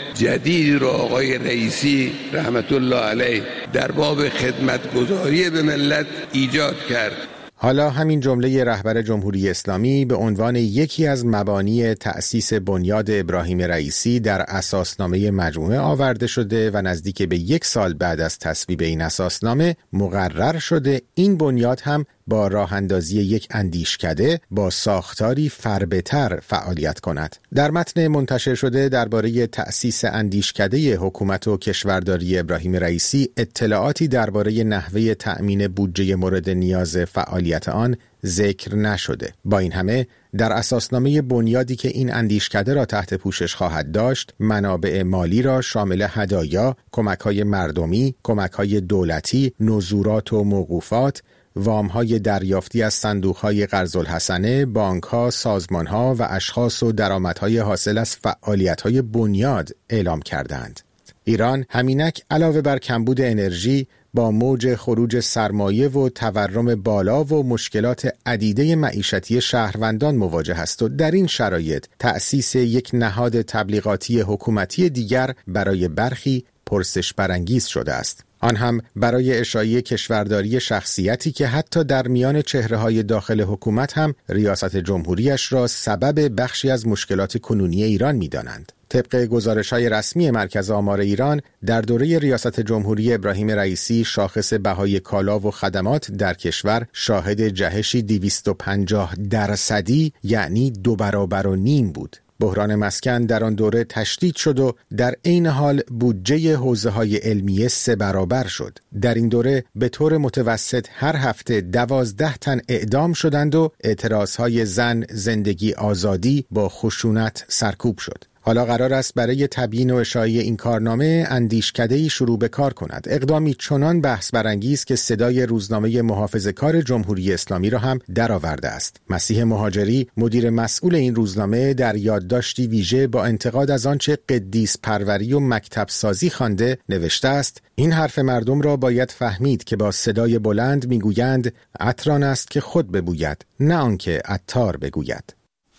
جدید را آقای رئیسی رحمت الله علیه در باب خدمتگزاری به ملت ایجاد کرد. حالا همین جمله رهبر جمهوری اسلامی به عنوان یکی از مبانی تأسیس بنیاد ابراهیم رئیسی در اساسنامه مجموعه آورده شده و نزدیک به یک سال بعد از تصویب این اساسنامه مقرر شده این بنیاد هم با راه اندازی یک اندیشکده با ساختاری فربه‌تر فعالیت کند. در متن منتشر شده درباره تأسیس اندیشکده حکومت و کشورداری ابراهیم رئیسی اطلاعاتی درباره نحوه تأمین بودجه مورد نیاز فعالیت آن ذکر نشده. با این همه در اساسنامه بنیادی که این اندیشکده را تحت پوشش خواهد داشت، منابع مالی را شامل هدایا، کمک‌های مردمی، کمک‌های دولتی، نزورات و موقوفات، وام‌های دریافتی از صندوق‌های قرض الحسنه، بانک‌ها، سازمان‌ها و اشخاص و درآمدهای حاصل از فعالیت‌های بنیاد اعلام کردند. ایران همینک علاوه بر کمبود انرژی با موج خروج سرمایه و تورم بالا و مشکلات عدیده معیشتی شهروندان مواجه است و در این شرایط تأسیس یک نهاد تبلیغاتی حکومتی دیگر برای برخی پرسش برانگیز شده است. آن هم برای اشاعه کشورداری شخصیتی که حتی در میان چهره‌های داخل حکومت هم ریاست جمهوریش را سبب بخشی از مشکلات کنونی ایران می‌دانند. طبق گزارش‌های رسمی مرکز آمار ایران، در دوره ریاست جمهوری ابراهیم رئیسی شاخص بهای کالا و خدمات در کشور شاهد جهشی دویست و پنجاه درصدی یعنی دو برابر و نیم بود. بحران مسکن در آن دوره تشدید شد و در عین حال بودجه حوزه‌های علمیه سه برابر شد. در این دوره به طور متوسط هر هفته دوازده تن اعدام شدند و اعتراضهای زن، زندگی، آزادی با خشونت سرکوب شد. حالا قرار است برای تبیین و اشاعه این کارنامه اندیشکده‌ای شروع به کار کند. اقدامی چنان بحث برانگیز که صدای روزنامه محافظه‌کار جمهوری اسلامی را هم درآورده است. مسیح مهاجری، مدیر مسئول این روزنامه، در یادداشتی ویژه با انتقاد از آنچه قدیس پروری و مکتب سازی خوانده نوشته است: این حرف مردم را باید فهمید که با صدای بلند میگویند عطران است که خود ببوید، نه آنکه عطار بگوید.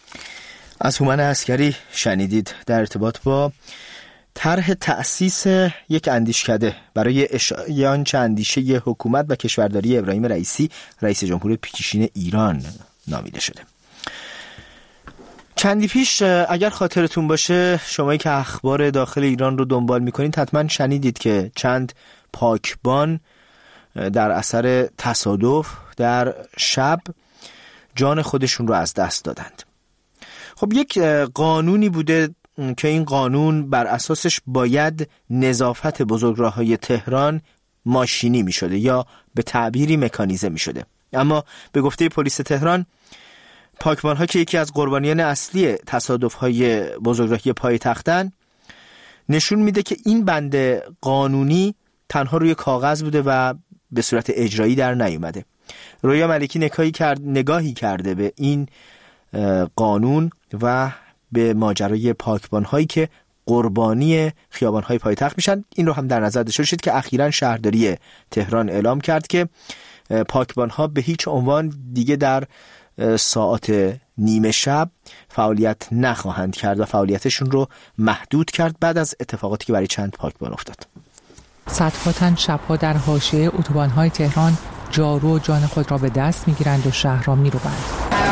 از هومن عسکری شنیدید در ارتباط با طرح تأسیس یک اندیشکده برای اشاعه آنچه اندیشه حکومت و کشورداری ابراهیم رئیسی رئیس جمهور پیشین ایران نامیده شده. چندی پیش اگر خاطرتون باشه، شمایی که اخبار داخل ایران رو دنبال میکنید حتما شنیدید که چند پاکبان در اثر تصادف در شب جان خودشون رو از دست دادند. خب یک قانونی بوده که این قانون بر اساسش باید نظافت بزرگراه‌های تهران ماشینی می شده یا به تعبیری مکانیزه می شده، اما به گفته پلیس تهران پاکبان‌ها که یکی از قربانیان اصلی تصادف‌های بزرگراهی پایتختن نشون میده که این بند قانونی تنها روی کاغذ بوده و به صورت اجرایی در نیومده. رویا ملکی نگاهی کرد نگاهی کرده به این قانون و به ماجرای پاکبان‌هایی که قربانی خیابان‌های پایتخت میشن. این رو هم در نظر داشته باشید که اخیراً شهرداری تهران اعلام کرد که پاکبان‌ها به هیچ عنوان دیگه در ساعات نیمه شب فعالیت نخواهند کرد و فعالیتشون رو محدود کرد بعد از اتفاقاتی که برای چند پاکبان افتاد. صدها تن شب‌ها در حاشیه اتوبان‌های تهران جارو و جان خود را به دست می‌گیرند و شهر را می‌روبند.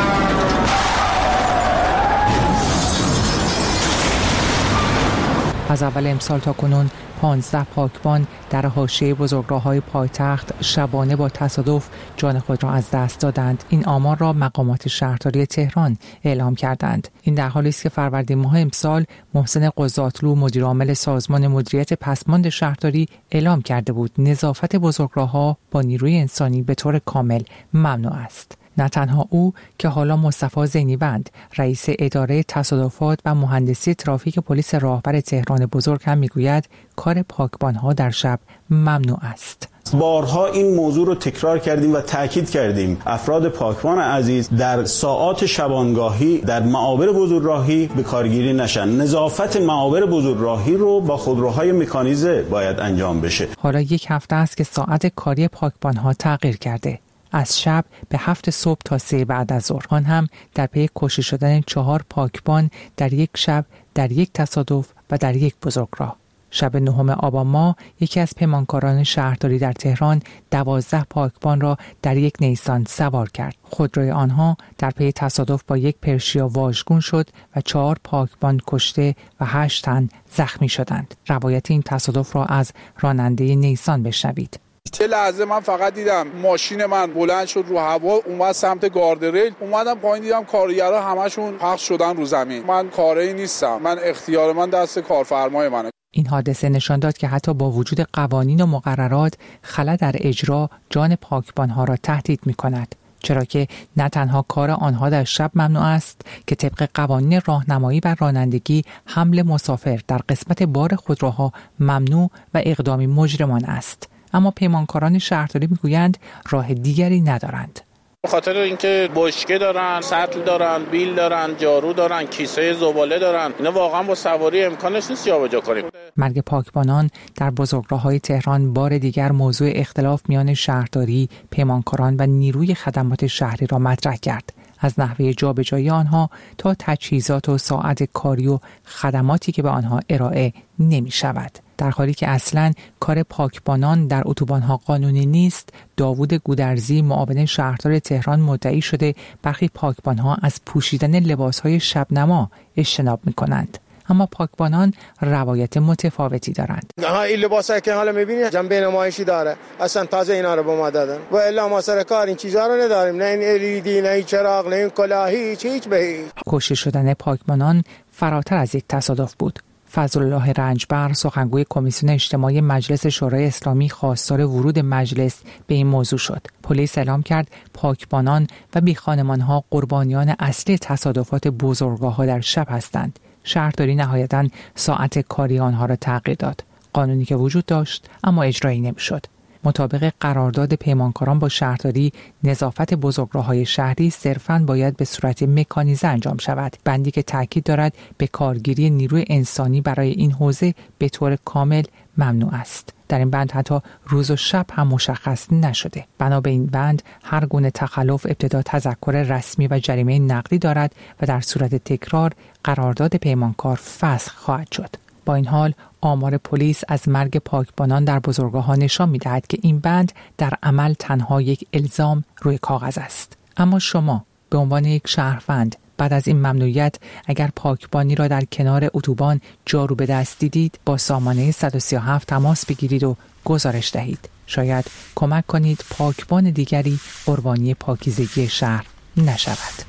از اول امسال تا کنون پانزده پاکبان در حاشیه بزرگراه‌های پایتخت شبانه با تصادف جان خود را از دست دادند. این آمار را مقامات شهرداری تهران اعلام کردند. این در حالی است که فروردین ماه امسال محسن قضاتلو مدیر عامل سازمان مدیریت پسماند شهرداری اعلام کرده بود نظافت بزرگراه‌ها با نیروی انسانی به طور کامل ممنوع است. نه تنها او که حالا مصطفی زینیوند رئیس اداره تصادفات و مهندسی ترافیک پلیس راهبر تهران بزرگ هم میگوید کار پاکبان‌ها در شب ممنوع است. بارها این موضوع رو تکرار کردیم و تاکید کردیم افراد پاکبان عزیز در ساعات شبانگاهی در معابر بزرگراهی به کارگیری نشن. نظافت معابر بزرگراهی رو با خودروهای مکانیزه باید انجام بشه. حالا یک هفته است که ساعت کاری پاکبان‌ها تغییر کرده. از شب به هفت صبح تا سه بعد از ظهر. آن هم در پی کشته شدن چهار پاکبان در یک شب در یک تصادف و در یک بزرگراه. شب نهم آبان ماه یکی از پیمانکاران شهرداری در تهران دوازده پاکبان را در یک نیسان سوار کرد. خودروی آنها در پی تصادف با یک پرشیا واژگون شد و چهار پاکبان کشته و هشت تن زخمی شدند. روایت این تصادف را از راننده نیسان بشنوید. چه لحظه من فقط دیدم ماشین من بلند شد رو هوا اومد سمت گاردریل، اومدم پایین دیدم کارگرها همشون پخش شدن رو زمین. من کاری نیستم، من اختیار من دست کارفرمای منه. این حادثه نشان داد که حتی با وجود قوانین و مقررات خلل در اجرا جان پاکبان‌ها را تهدید می‌کند. چرا که نه تنها کار آنها در شب ممنوع است که طبق قوانین راهنمایی بر رانندگی حمل مسافر در قسمت بار خودروها ممنوع و اقدامی مجرمانه است. اما پیمانکاران شهرداری میگویند راه دیگری ندارند. به خاطر اینکه بشکه دارن، سطل دارن، بیل دارن، جارو دارن، کیسه زباله دارن، اینا واقعا با سواری امکانش نیست جابجا کنیم. مرگ پاکبانان در بزرگراه‌های تهران بار دیگر موضوع اختلاف میان شهرداری، پیمانکاران و نیروی خدمات شهری را مطرح کرد. از نحوه جابجایی آنها تا تجهیزات و ساعت کاری و خدماتی که به آنها ارائه نمی شود. در حالی که اصلاً کار پاکبانان در اتوبان‌ها قانونی نیست، داوود گودرزی معاون شهردار تهران مدعی شده برخی پاکبان‌ها از پوشیدن لباس‌های شبنما اجتناب می‌کنند. اما پاکبانان روایت متفاوتی دارند. ها این لباسایی که حالا می‌بینید جنبه نمایشی داره. اصلا تازه اینا رو به ما دادن. و الا ما سر کار این چیزا رو نداریم. نه این الیدی، نه این چراغ، نه این کلاه، هیچ هیچ به هیچ. کشته شدن پاکبانان فراتر از یک تصادف بود. فضلالله رنجبر سخنگوی کمیسیون اجتماعی مجلس شورای اسلامی خواستار ورود مجلس به این موضوع شد. پلیس اعلام کرد پاکبانان و بیخانمان‌ها قربانیان اصلی تصادفات بزرگراه‌ها در شب هستند. شهرداری نهایتاً ساعت کاری آنها را تغییر داد. قانونی که وجود داشت اما اجرایی نمی‌شد. مطابق قرارداد پیمانکاران با شهرداری، نظافت بزرگراه‌های شهری صرفاً باید به صورت مکانیزه انجام شود. بندی که تاکید دارد به کارگیری نیروی انسانی برای این حوزه به طور کامل ممنوع است. در این بند حتی روز و شب هم مشخص نشده. بنا به این بند هر گونه تخلف ابتدا تذکر رسمی و جریمه نقدی دارد و در صورت تکرار قرارداد پیمانکار فسخ خواهد شد. با این حال آمار پلیس از مرگ پاکبانان در بزرگراه‌ها نشان می‌دهد که این بند در عمل تنها یک الزام روی کاغذ است. اما شما به عنوان یک شهروند بعد از این ممنوعیت اگر پاکبانی را در کنار اتوبان جارو به دست دیدید با سامانه صد و سی و هفت تماس بگیرید و گزارش دهید. شاید کمک کنید پاکبان دیگری قربانی پاکیزگی شهر نشود.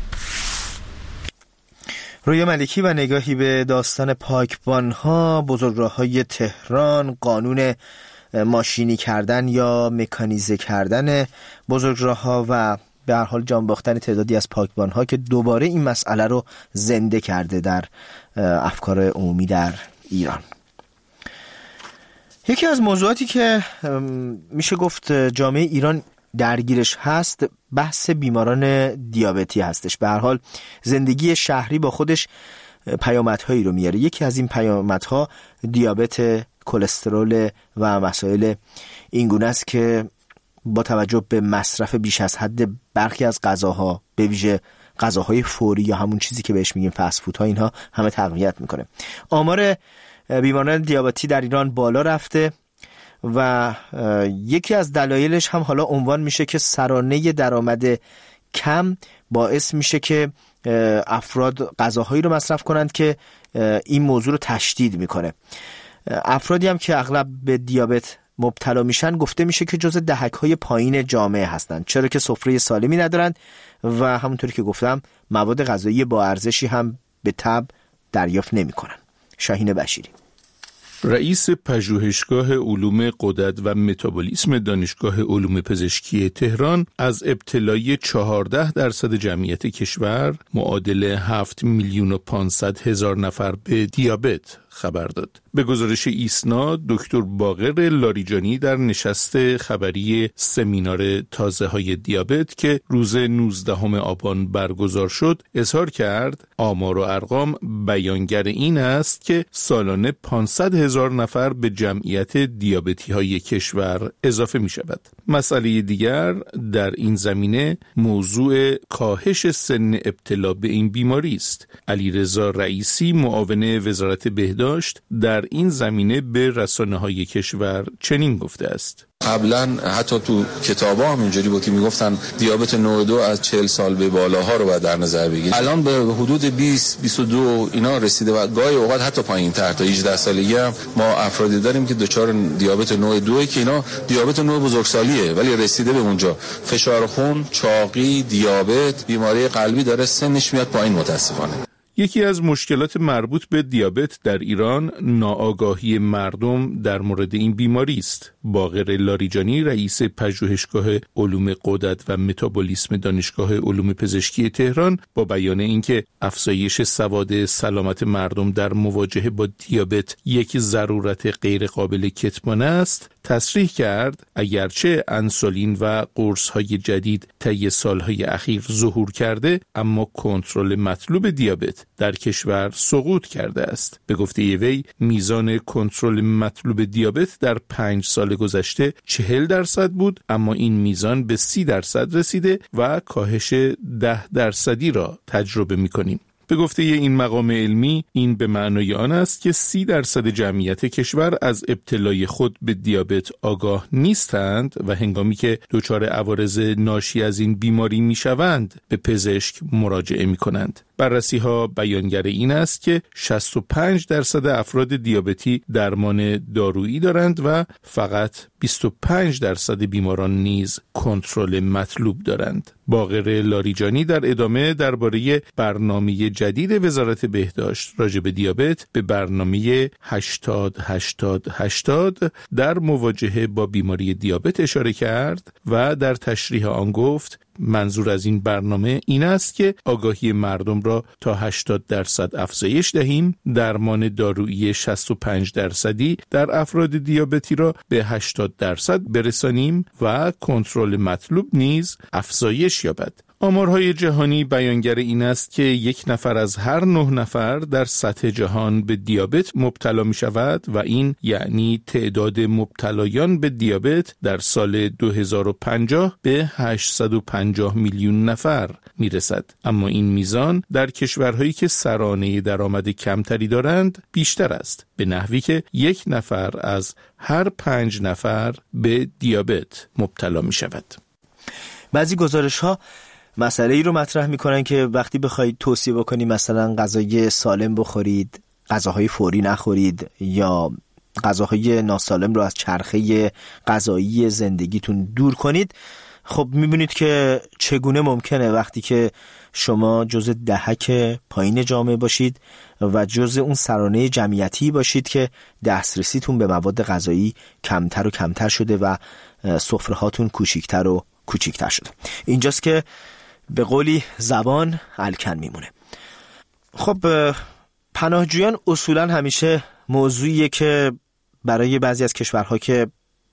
رویا ملکی و نگاهی به داستان پاکبان‌ها، بزرگراه‌های تهران، قانون ماشینی کردن یا مکانیزه کردن بزرگراه‌ها و به هر حال جان باختن تعدادی از پاکبان‌ها که دوباره این مسئله رو زنده کرده در افکار عمومی در ایران. یکی از موضوعاتی که میشه گفت جامعه ایران درگیرش هست بحث بیماران دیابتی هستش. به هر حال زندگی شهری با خودش پیامدهایی رو میاره. یکی از این پیامدها دیابت، کلسترول و مسائل اینگونه است که با توجه به مصرف بیش از حد برخی از غذاها، به ویژه غذاهای فوری یا همون چیزی که بهش میگیم فست فودها، اینها همه تقویت میکنه. آمار بیماران دیابتی در ایران بالا رفته و یکی از دلایلش هم حالا عنوان میشه که سرانه درآمد کم باعث میشه که افراد غذاهایی رو مصرف کنند که این موضوع رو تشدید میکنه. افرادی هم که اغلب به دیابت مبتلا میشن گفته میشه که جزء دهک‌های پایین جامعه هستند، چرا که سفره سالمی ندارند و همونطوری که گفتم مواد غذایی با ارزشی هم به تبع دریافت نمیکنن. شاهین بشیری، رئیس پژوهشگاه علوم غدد و متابولیسم دانشگاه علوم پزشکی تهران، از ابتلای چهارده درصد جمعیت کشور معادل هفت میلیون و پانصد هزار نفر به دیابت خبر داد. به گزارش ایسنا، دکتر باقر لاریجانی در نشست خبری سمینار تازه های دیابت که روز نوزدهم آبان برگزار شد اظهار کرد آمار و ارقام بیانگر این است که سالانه پانصد هزار نفر به جمعیت دیابتی های کشور اضافه می شود. مسئله دیگر در این زمینه موضوع کاهش سن ابتلا به این بیماری است. علیرضا رئیسی، معاون وزارت بهداشت، در این زمینه به رسانه‌های کشور چنین گفته است: قبلا حتی تو کتابا هم اینجوری بود که میگفتن دیابت نوع دو از چهل سال به بالاها رو باید در نظر بگیرید. الان به حدود بیست بیست و دو اینا رسیده و گاهی اوقات حتی پایین‌تر، تا هجده سالگی هم ما افرادی داریم که دچار دیابت نوع دو که اینا دیابت نوع بزرگسالیه ولی رسیده به اونجا. فشار خون، چاقی، دیابت، بیماری قلبی داره سنش میاد پایین متاسفانه. یکی از مشکلات مربوط به دیابت در ایران ناآگاهی مردم در مورد این بیماری است. باقر لاریجانی، رئیس پژوهشگاه علوم غدد و متابولیسم دانشگاه علوم پزشکی تهران، با بیان اینکه افزایش سواد سلامت مردم در مواجهه با دیابت یک ضرورت غیر قابل کتمان است، تصریح کرد اگرچه انسولین و قرص‌های جدید طی سال‌های اخیر ظهور کرده، اما کنترل مطلوب دیابت در کشور سقوط کرده است. به گفته وی، میزان کنترل مطلوب دیابت در پنج سال گذشته چهل درصد بود، اما این میزان به سی درصد رسیده و کاهش ده درصدی را تجربه می‌کنیم. به گفته این مقام علمی، این به معنای آن است که سی درصد جمعیت کشور از ابتلای خود به دیابت آگاه نیستند و هنگامی که دچار عوارض ناشی از این بیماری میشوند به پزشک مراجعه میکنند. بررسی ها بیانگر این است که شصت و پنج درصد افراد دیابتی درمان دارویی دارند و فقط بیست و پنج درصد بیماران نیز کنترل مطلوب دارند. باقر لاریجانی در ادامه درباره برنامه جدید وزارت بهداشت راجع به دیابت به برنامه هشتاد هشتاد هشتاد در مواجهه با بیماری دیابت اشاره کرد و در تشریح آن گفت منظور از این برنامه این است که آگاهی مردم را تا هشتاد درصد افزایش دهیم، درمان دارویی شصت و پنج درصدی در افراد دیابتی را به هشتاد درصد برسانیم و کنترل مطلوب نیز افزایش یابد. آمارهای جهانی بیانگر این است که یک نفر از هر نه نفر در سطح جهان به دیابت مبتلا می شود و این یعنی تعداد مبتلایان به دیابت در سال دو هزار و پنجاه به هشتصد و پنجاه میلیون نفر می رسد. اما این میزان در کشورهایی که سرانه درآمد کمتری دارند بیشتر است، به نحوی که یک نفر از هر پنج نفر به دیابت مبتلا می شود. بعضی گزارش ها مسئله ای رو مطرح میکنن که وقتی بخواید توصیه بکنید مثلا غذای سالم بخورید، غذاهای فوری نخورید یا غذاهای ناسالم رو از چرخه غذایی زندگیتون دور کنید، خب میبینید که چگونه ممکنه وقتی که شما جزء دهک پایین جامعه باشید و جزء اون سرانه جمعیتی باشید که دسترسیتون به مواد غذایی کمتر و کمتر شده و سفره هاتون کوچیکتر و کوچیکتر شده. اینجاست که به قولی زبان الکن میمونه. خب پناهجویان اصولا همیشه موضوعیه که برای بعضی از کشورها که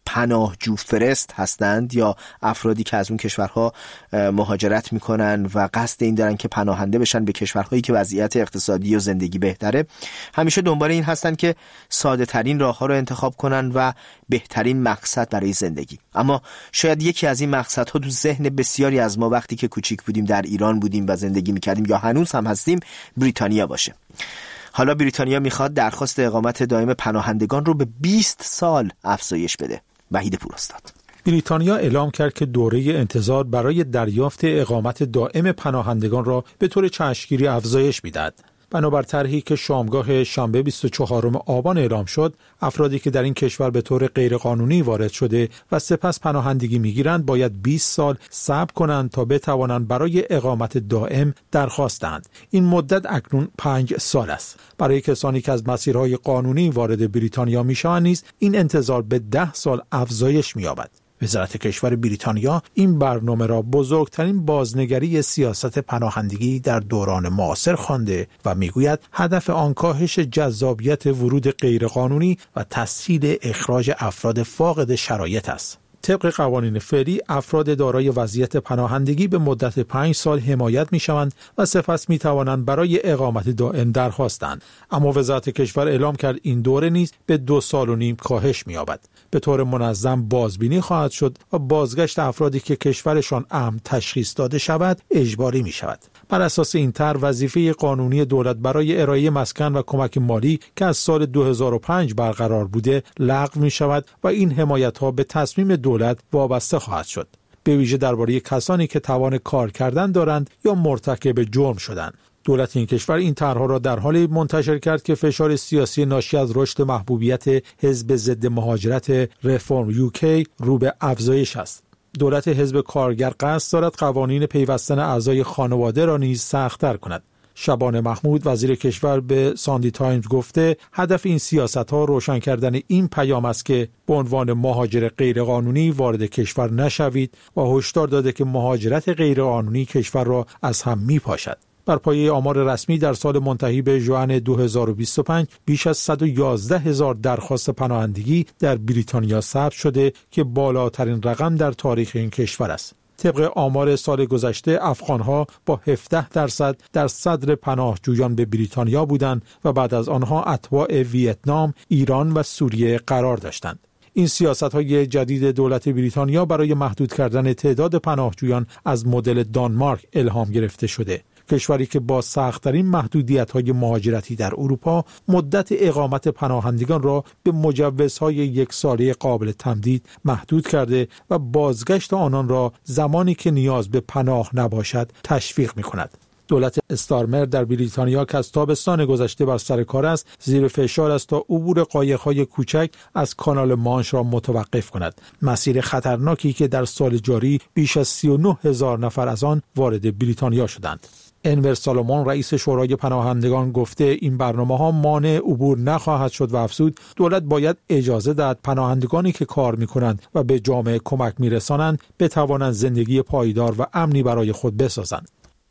پناهجو فرست هستند یا افرادی که از اون کشورها مهاجرت میکنن و قصد این دارن که پناهنده بشن به کشورهایی که وضعیت اقتصادی و زندگی بهتره، همیشه دنبال این هستن که ساده ترین راه ها رو انتخاب کنن و بهترین مقصد برای زندگی. اما شاید یکی از این مقصدها تو ذهن بسیاری از ما وقتی که کوچیک بودیم در ایران بودیم و زندگی میکردیم یا هنوز هم هستیم بریتانیا باشه. حالا بریتانیا میخواد درخواست اقامت دائم پناهندگان رو به بیست سال افزایش بده. وحید پوراستاد. بریتانیا اعلام کرد که دوره انتظار برای دریافت اقامت دائم پناهندگان را به طور چشمگیری افزایش میدهد. بنابر طرحی که شامگاه شنبه بیست و چهارم آبان اعلام شد، افرادی که در این کشور به طور غیرقانونی وارد شده و سپس پناهندگی میگیرند باید بیست سال صبر کنند تا بتوانند برای اقامت دائم درخواست دهند. این مدت اکنون پنج سال است. برای کسانی که از مسیرهای قانونی وارد بریتانیا میشوند نیز این انتظار به ده سال افزایش می‌یابد. وزارت کشور بریتانیا این برنامه را بزرگترین بازنگری سیاست پناهندگی در دوران معاصر خوانده و میگوید هدف آن کاهش جذابیت ورود غیرقانونی و تسهیل اخراج افراد فاقد شرایط است. طبق قوانین فعلی افراد دارای وضعیت پناهندگی به مدت پنج سال حمایت می‌شوند و سپس می‌توانند برای اقامت دائم درخواست دهند. اما وزارت کشور اعلام کرد این دوره نیز به دو سال و نیم کاهش می‌یابد. به طور منظم بازبینی خواهد شد و بازگشت افرادی که کشورشان امن تشخیص داده شود اجباری می‌شود. بر اساس این طرح وظیفه قانونی دولت برای ارائه مسکن و کمک مالی که از سال دو هزار و پنج برقرار بوده لغو می‌شود و این حمایت‌ها به تصمیم دولت وابسته خواهد شد، به ویژه درباره کسانی که توان کار کردن دارند یا مرتکب جرم شدند. دولت این کشور این طرح‌ها را در حالی منتشر کرد که فشار سیاسی ناشی از رشد محبوبیت حزب ضد مهاجرت رفرم یوکی رو به افزایش است. دولت حزب کارگر قصد دارد قوانین پیوستن اعضای خانواده را نیز سخت‌تر کند. شبانه محمود وزیر کشور به ساندی تایمز گفته هدف این سیاست‌ها روشن کردن این پیام است که به عنوان مهاجر غیرقانونی وارد کشور نشوید و هشدار داده که مهاجرت غیرقانونی کشور را از هم میپاشد. بر پایه آمار رسمی در سال منتهی به ژوئن دو هزار و بیست و پنج بیش از صد و یازده هزار درخواست پناهندگی در بریتانیا ثبت شده که بالاترین رقم در تاریخ این کشور است. طبق آمار سال گذشته افغانها با هفده درصد در صدر پناهجویان به بریتانیا بودند و بعد از آنها اتباع ویتنام، ایران و سوریه قرار داشتند. این سیاست‌های جدید دولت بریتانیا برای محدود کردن تعداد پناهجویان از مدل دانمارک الهام گرفته شده. کشوری که با سخت‌ترین محدودیت‌های مهاجرتی در اروپا مدت اقامت پناهندگان را به مجوزهای یک ساله قابل تمدید محدود کرده و بازگشت آنان را زمانی که نیاز به پناه نباشد تشویق می‌کند. دولت استارمر در بریتانیا که از تابستان گذشته بر سر کار است، زیر فشار است تا عبور قایق‌های کوچک از کانال مانش را متوقف کند. مسیر خطرناکی که در سال جاری بیش از سی و نه هزار نفر از آن وارد بریتانیا شدند. انور سالومون رئیس شورای پناهندگان گفته این برنامه‌ها مانع عبور نخواهد شد و افزود دولت باید اجازه دهد پناهندگانی که کار می‌کنند و به جامعه کمک می‌رسانند بتوانند زندگی پایدار و امنی برای خود بسازند.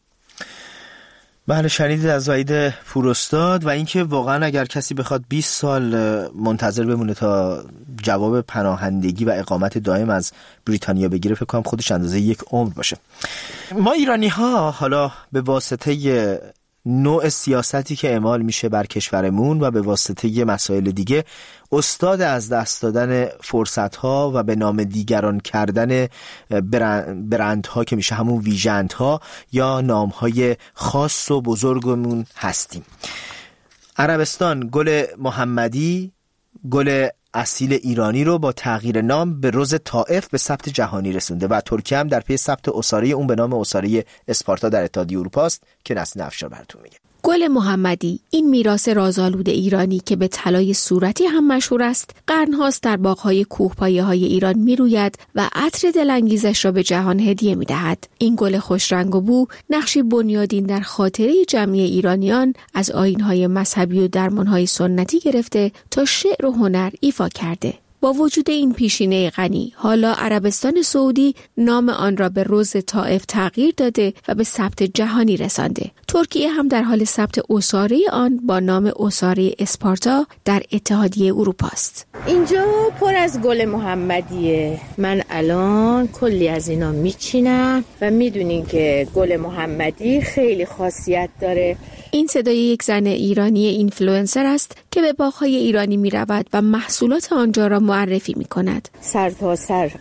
بله، شنیدید از وحید پوراستاد. و اینکه واقعا اگر کسی بخواد بیست سال منتظر بمونه تا جواب پناهندگی و اقامت دائم از بریتانیا بگیره، فکر کنم خودش اندازه یک عمر باشه. ما ایرانی ها حالا به واسطه نوع سیاستی که اعمال میشه بر کشورمون و به واسطه مسائل دیگه استاد از دست دادن فرصت‌ها و به نام دیگران کردن برندها که میشه همون ویژنت‌ها یا نام‌های خاص و بزرگمون هستیم. عربستان گل محمدی، گل اصیل ایرانی رو با تغییر نام به روز طائف به ثبت جهانی رسونده و ترکیه هم در پی ثبت اساره اون به نام اساره اسپارتا در اتحادیه اروپا است که نسرین افشار براتون میگه. گل محمدی، این میراث رازآلود ایرانی که به طلای صورتی هم مشهور است، قرنهاست در باغ‌های کوهپایه‌های ایران میروید و عطر دلانگیزش را به جهان هدیه میدهد. این گل خوشرنگ و بو نقشی بنیادین در خاطره جمعی ایرانیان از آیین‌های مذهبی و درمان‌های سنتی گرفته تا شعر و هنر ایفا کرده. با وجود این پیشینه غنی، حالا عربستان سعودی نام آن را به روز طائف تغییر داده و به ثبت جهانی رسانده. ترکیه هم در حال ثبت اساره آن با نام اساره اسپارتا در اتحادیه اروپا است. اینجا پر از گل محمدیه. من الان کلی از اینا میچینم و میدونین که گل محمدی خیلی خاصیت داره. این صدای یک زن ایرانی اینفلوئنسر است که به باغ‌های ایرانی می‌رود و محصولات آنجا را معرفی می‌کند. سر تا سر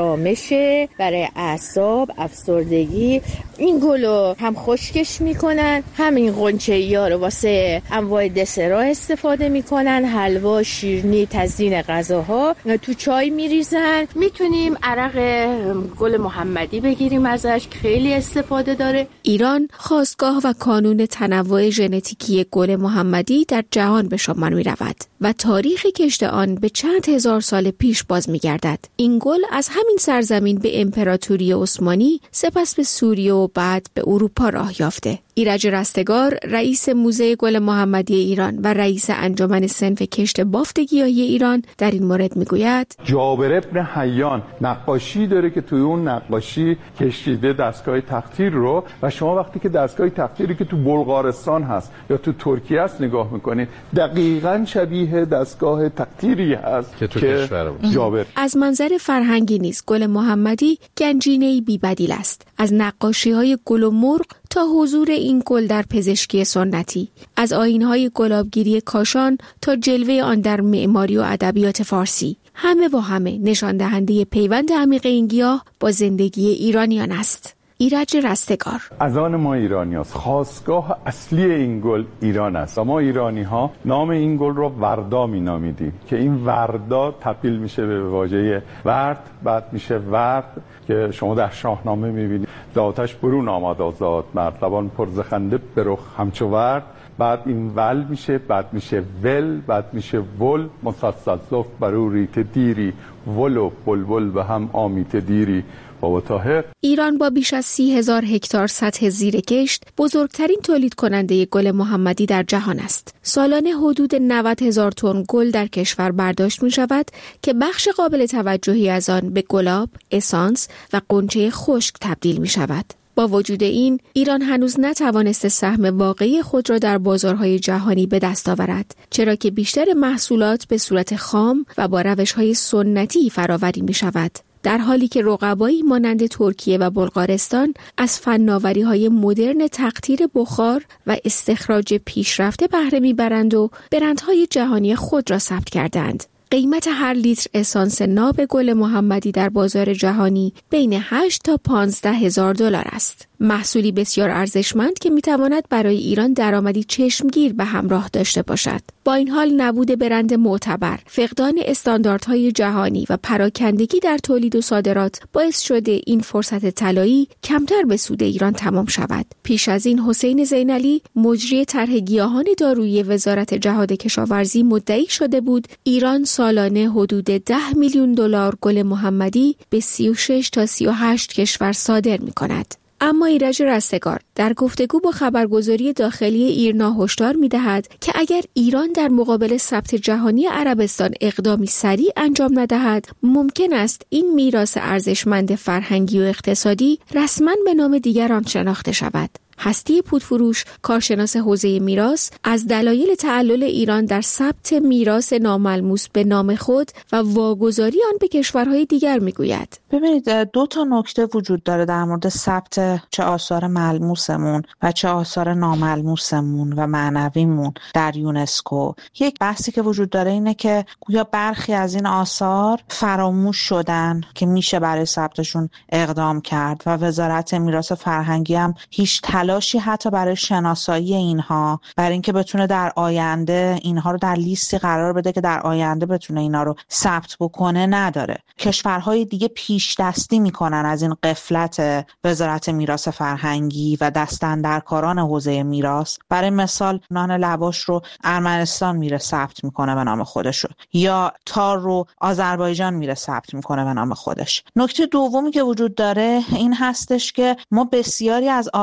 آرامشه برای اعصاب، افسردگی. این گلو هم خشکش می‌کنن، همین قنچه‌ها رو واسه انواع دسرها استفاده می‌کنن، حلوا، شیرینی، تزیین غذاها، تو چای می‌ریزن. می‌تونیم عرق گل محمدی بگیریم ازش، خیلی استفاده داره. ایران خاستگاه و کانون تنوع ژنتیکی گل محمدی در جهان به شمار می رود و تاریخ کشت آن به چند هزار سال پیش باز می گردد. این گل از همین سرزمین به امپراتوری عثمانی، سپس به سوریه و بعد به اروپا راه یافته. ایرج رستگار، رئیس موزه گل محمدی ایران و رئیس انجمن صنف کشت بافت گیاهی ایران در این مورد میگوید: جابر ابن حیان نقاشی داره که توی اون نقاشی کشیده دستگاه تقطیر رو، و شما وقتی که دستگاه تقطیری که تو بلغارستان هست یا تو ترکیه است نگاه میکنید، دقیقاً شبیه دستگاه تقطیری هست که تو کشور جابر. از منظر فرهنگی نیز گل محمدی گنجینه‌ای بی‌بدیل است. از نقاشی‌های گل و مرغ تا حضور این گل در پزشکی سنتی، از آیین‌های گلابگیری کاشان تا جلوه آن در معماری و ادبیات فارسی، همه با همه نشان دهنده پیوند عمیق این گیاه با زندگی ایرانیان است. ایرج رستگار: از آن ما ایرانی هست. خاستگاه اصلی این گل ایران است و ما ایرانی ها نام این گل رو وردا می نامیدیم که این وردا تبدیل میشه به واژه ورد، بعد میشه ورد که شما در شاهنامه میبینید. ز آتش برون آمد آزاد مرد، لبان پر ز خنده به رخ همچو ورد. بعد این ول میشه، بعد میشه ول، بعد میشه ول. مسلسل زلف برو ریت دیری، ول و بلبل به هم آمیت دیری. بابا طاهر. ایران با بیش از سی هزار هکتار سطح زیر کشت بزرگترین تولید کننده گل محمدی در جهان است. سالانه حدود نود هزار تن گل در کشور برداشت می شود که بخش قابل توجهی از آن به گلاب، اسانس و غنچه خشک تبدیل می شود. با وجود این، ایران هنوز نتوانسته سهم واقعی خود را در بازارهای جهانی به دست آورد، چرا که بیشتر محصولات به صورت خام و با روش‌های سنتی فراوری می شود. در حالی که رقبایی مانند ترکیه و بلغارستان از فناوری‌های مدرن تقطیر بخار و استخراج پیشرفته بهره می‌برند و برندهای جهانی خود را ثبت کردند. قیمت هر لیتر اسانس ناب گل محمدی در بازار جهانی بین هشت تا پانزده هزار دلار است. محصولی بسیار ارزشمند که میتواند برای ایران درآمدی چشمگیر به همراه داشته باشد. با این حال نبود برند معتبر، فقدان استانداردهای جهانی و پراکندگی در تولید و صادرات باعث شده این فرصت طلایی کمتر به سود ایران تمام شود. پیش از این حسین زینعلی، مجری طرح گیاهان دارویی وزارت جهاد کشاورزی، مدعی شده بود ایران سالانه حدود ده میلیون دلار گل محمدی به سی و شش تا سی و هشت کشور صادر می‌کند. اما ایرج رستگار در گفتگو با خبرگزاری داخلی ایرنا هشدار می‌دهد که اگر ایران در مقابل ثبت جهانی عربستان اقدامی سریع انجام ندهد، ممکن است این میراث ارزشمند فرهنگی و اقتصادی رسما به نام دیگران شناخته شود. هستی پودفروش، کارشناس حوزه میراث، از دلایل تعلل ایران در ثبت میراث ناملموس به نام خود و واگذاری آن به کشورهای دیگر میگوید. ببینید، دو تا نکته وجود داره در مورد ثبت چه آثار ملموسمون و چه آثار ناملموسمون و معنویمون در یونسکو. یک بحثی که وجود داره اینه که گویا برخی از این آثار فراموش شدن که میشه برای ثبتشون اقدام کرد و وزارت میراث فرهنگی هم هیچ تلاشی حتی برای شناسایی اینها، برای اینکه بتونه در آینده اینها رو در لیستی قرار بده که در آینده بتونه اینا رو ثبت بکنه نداره. کشورهای دیگه پیش دستی میکنن از این غفلت وزارت میراث فرهنگی و دستاندرکاران حوزه میراث. برای مثال نان لواش رو ارمنستان میره ثبت میکنه به نام خودش، یا تار رو آذربایجان میره ثبت میکنه به نام خودش. نکته دومی که وجود داره این هستش که ما بسیاری از آثار رو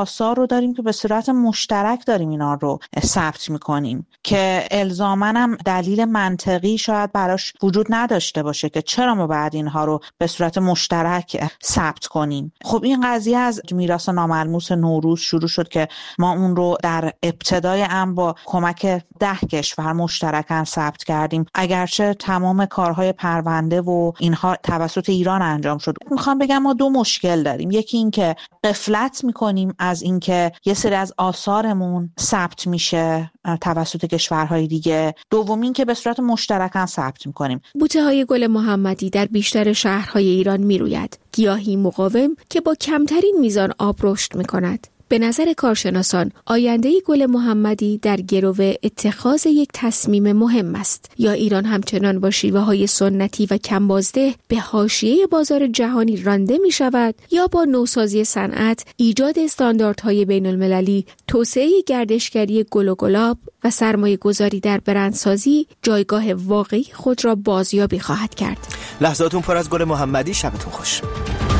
داریم که به صورت مشترک داریم اینا رو ثبت میکنیم که الزاماً هم دلیل منطقی شاید براش وجود نداشته باشه که چرا ما بعد اینها رو به صورت مشترک ثبت کنیم. خب این قضیه از میراث ناملموس نوروز شروع شد که ما اون رو در ابتدای هم با کمک ده کشور مشترکاً ثبت کردیم، اگرچه تمام کارهای پرونده و اینها توسط ایران انجام شد. میخوام بگم ما دو مشکل داریم. یکی این که غفلت میکنیم از اینکه یه سری از آثارمون ثبت میشه توسط کشورهای دیگه، دوم این که به صورت مشترکاً ثبت میکنیم. بوته های گل محمدی در بیشتر شهرهای ایران میروید، گیاهی مقاوم که با کمترین میزان آب رشد میکند. به نظر کارشناسان آینده گل محمدی در گرو اتخاذ یک تصمیم مهم است، یا ایران همچنان با شیوه‌های سنتی و کمبازده به حاشیه بازار جهانی رانده می شود، یا با نوسازی صنعت، ایجاد استانداردهای بین المللی، توسعه گردشگری گل و گلاب و سرمایه گذاری در برندسازی جایگاه واقعی خود را بازیابی خواهد کرد. لحظاتون پر از گل محمدی. شبتون خوش.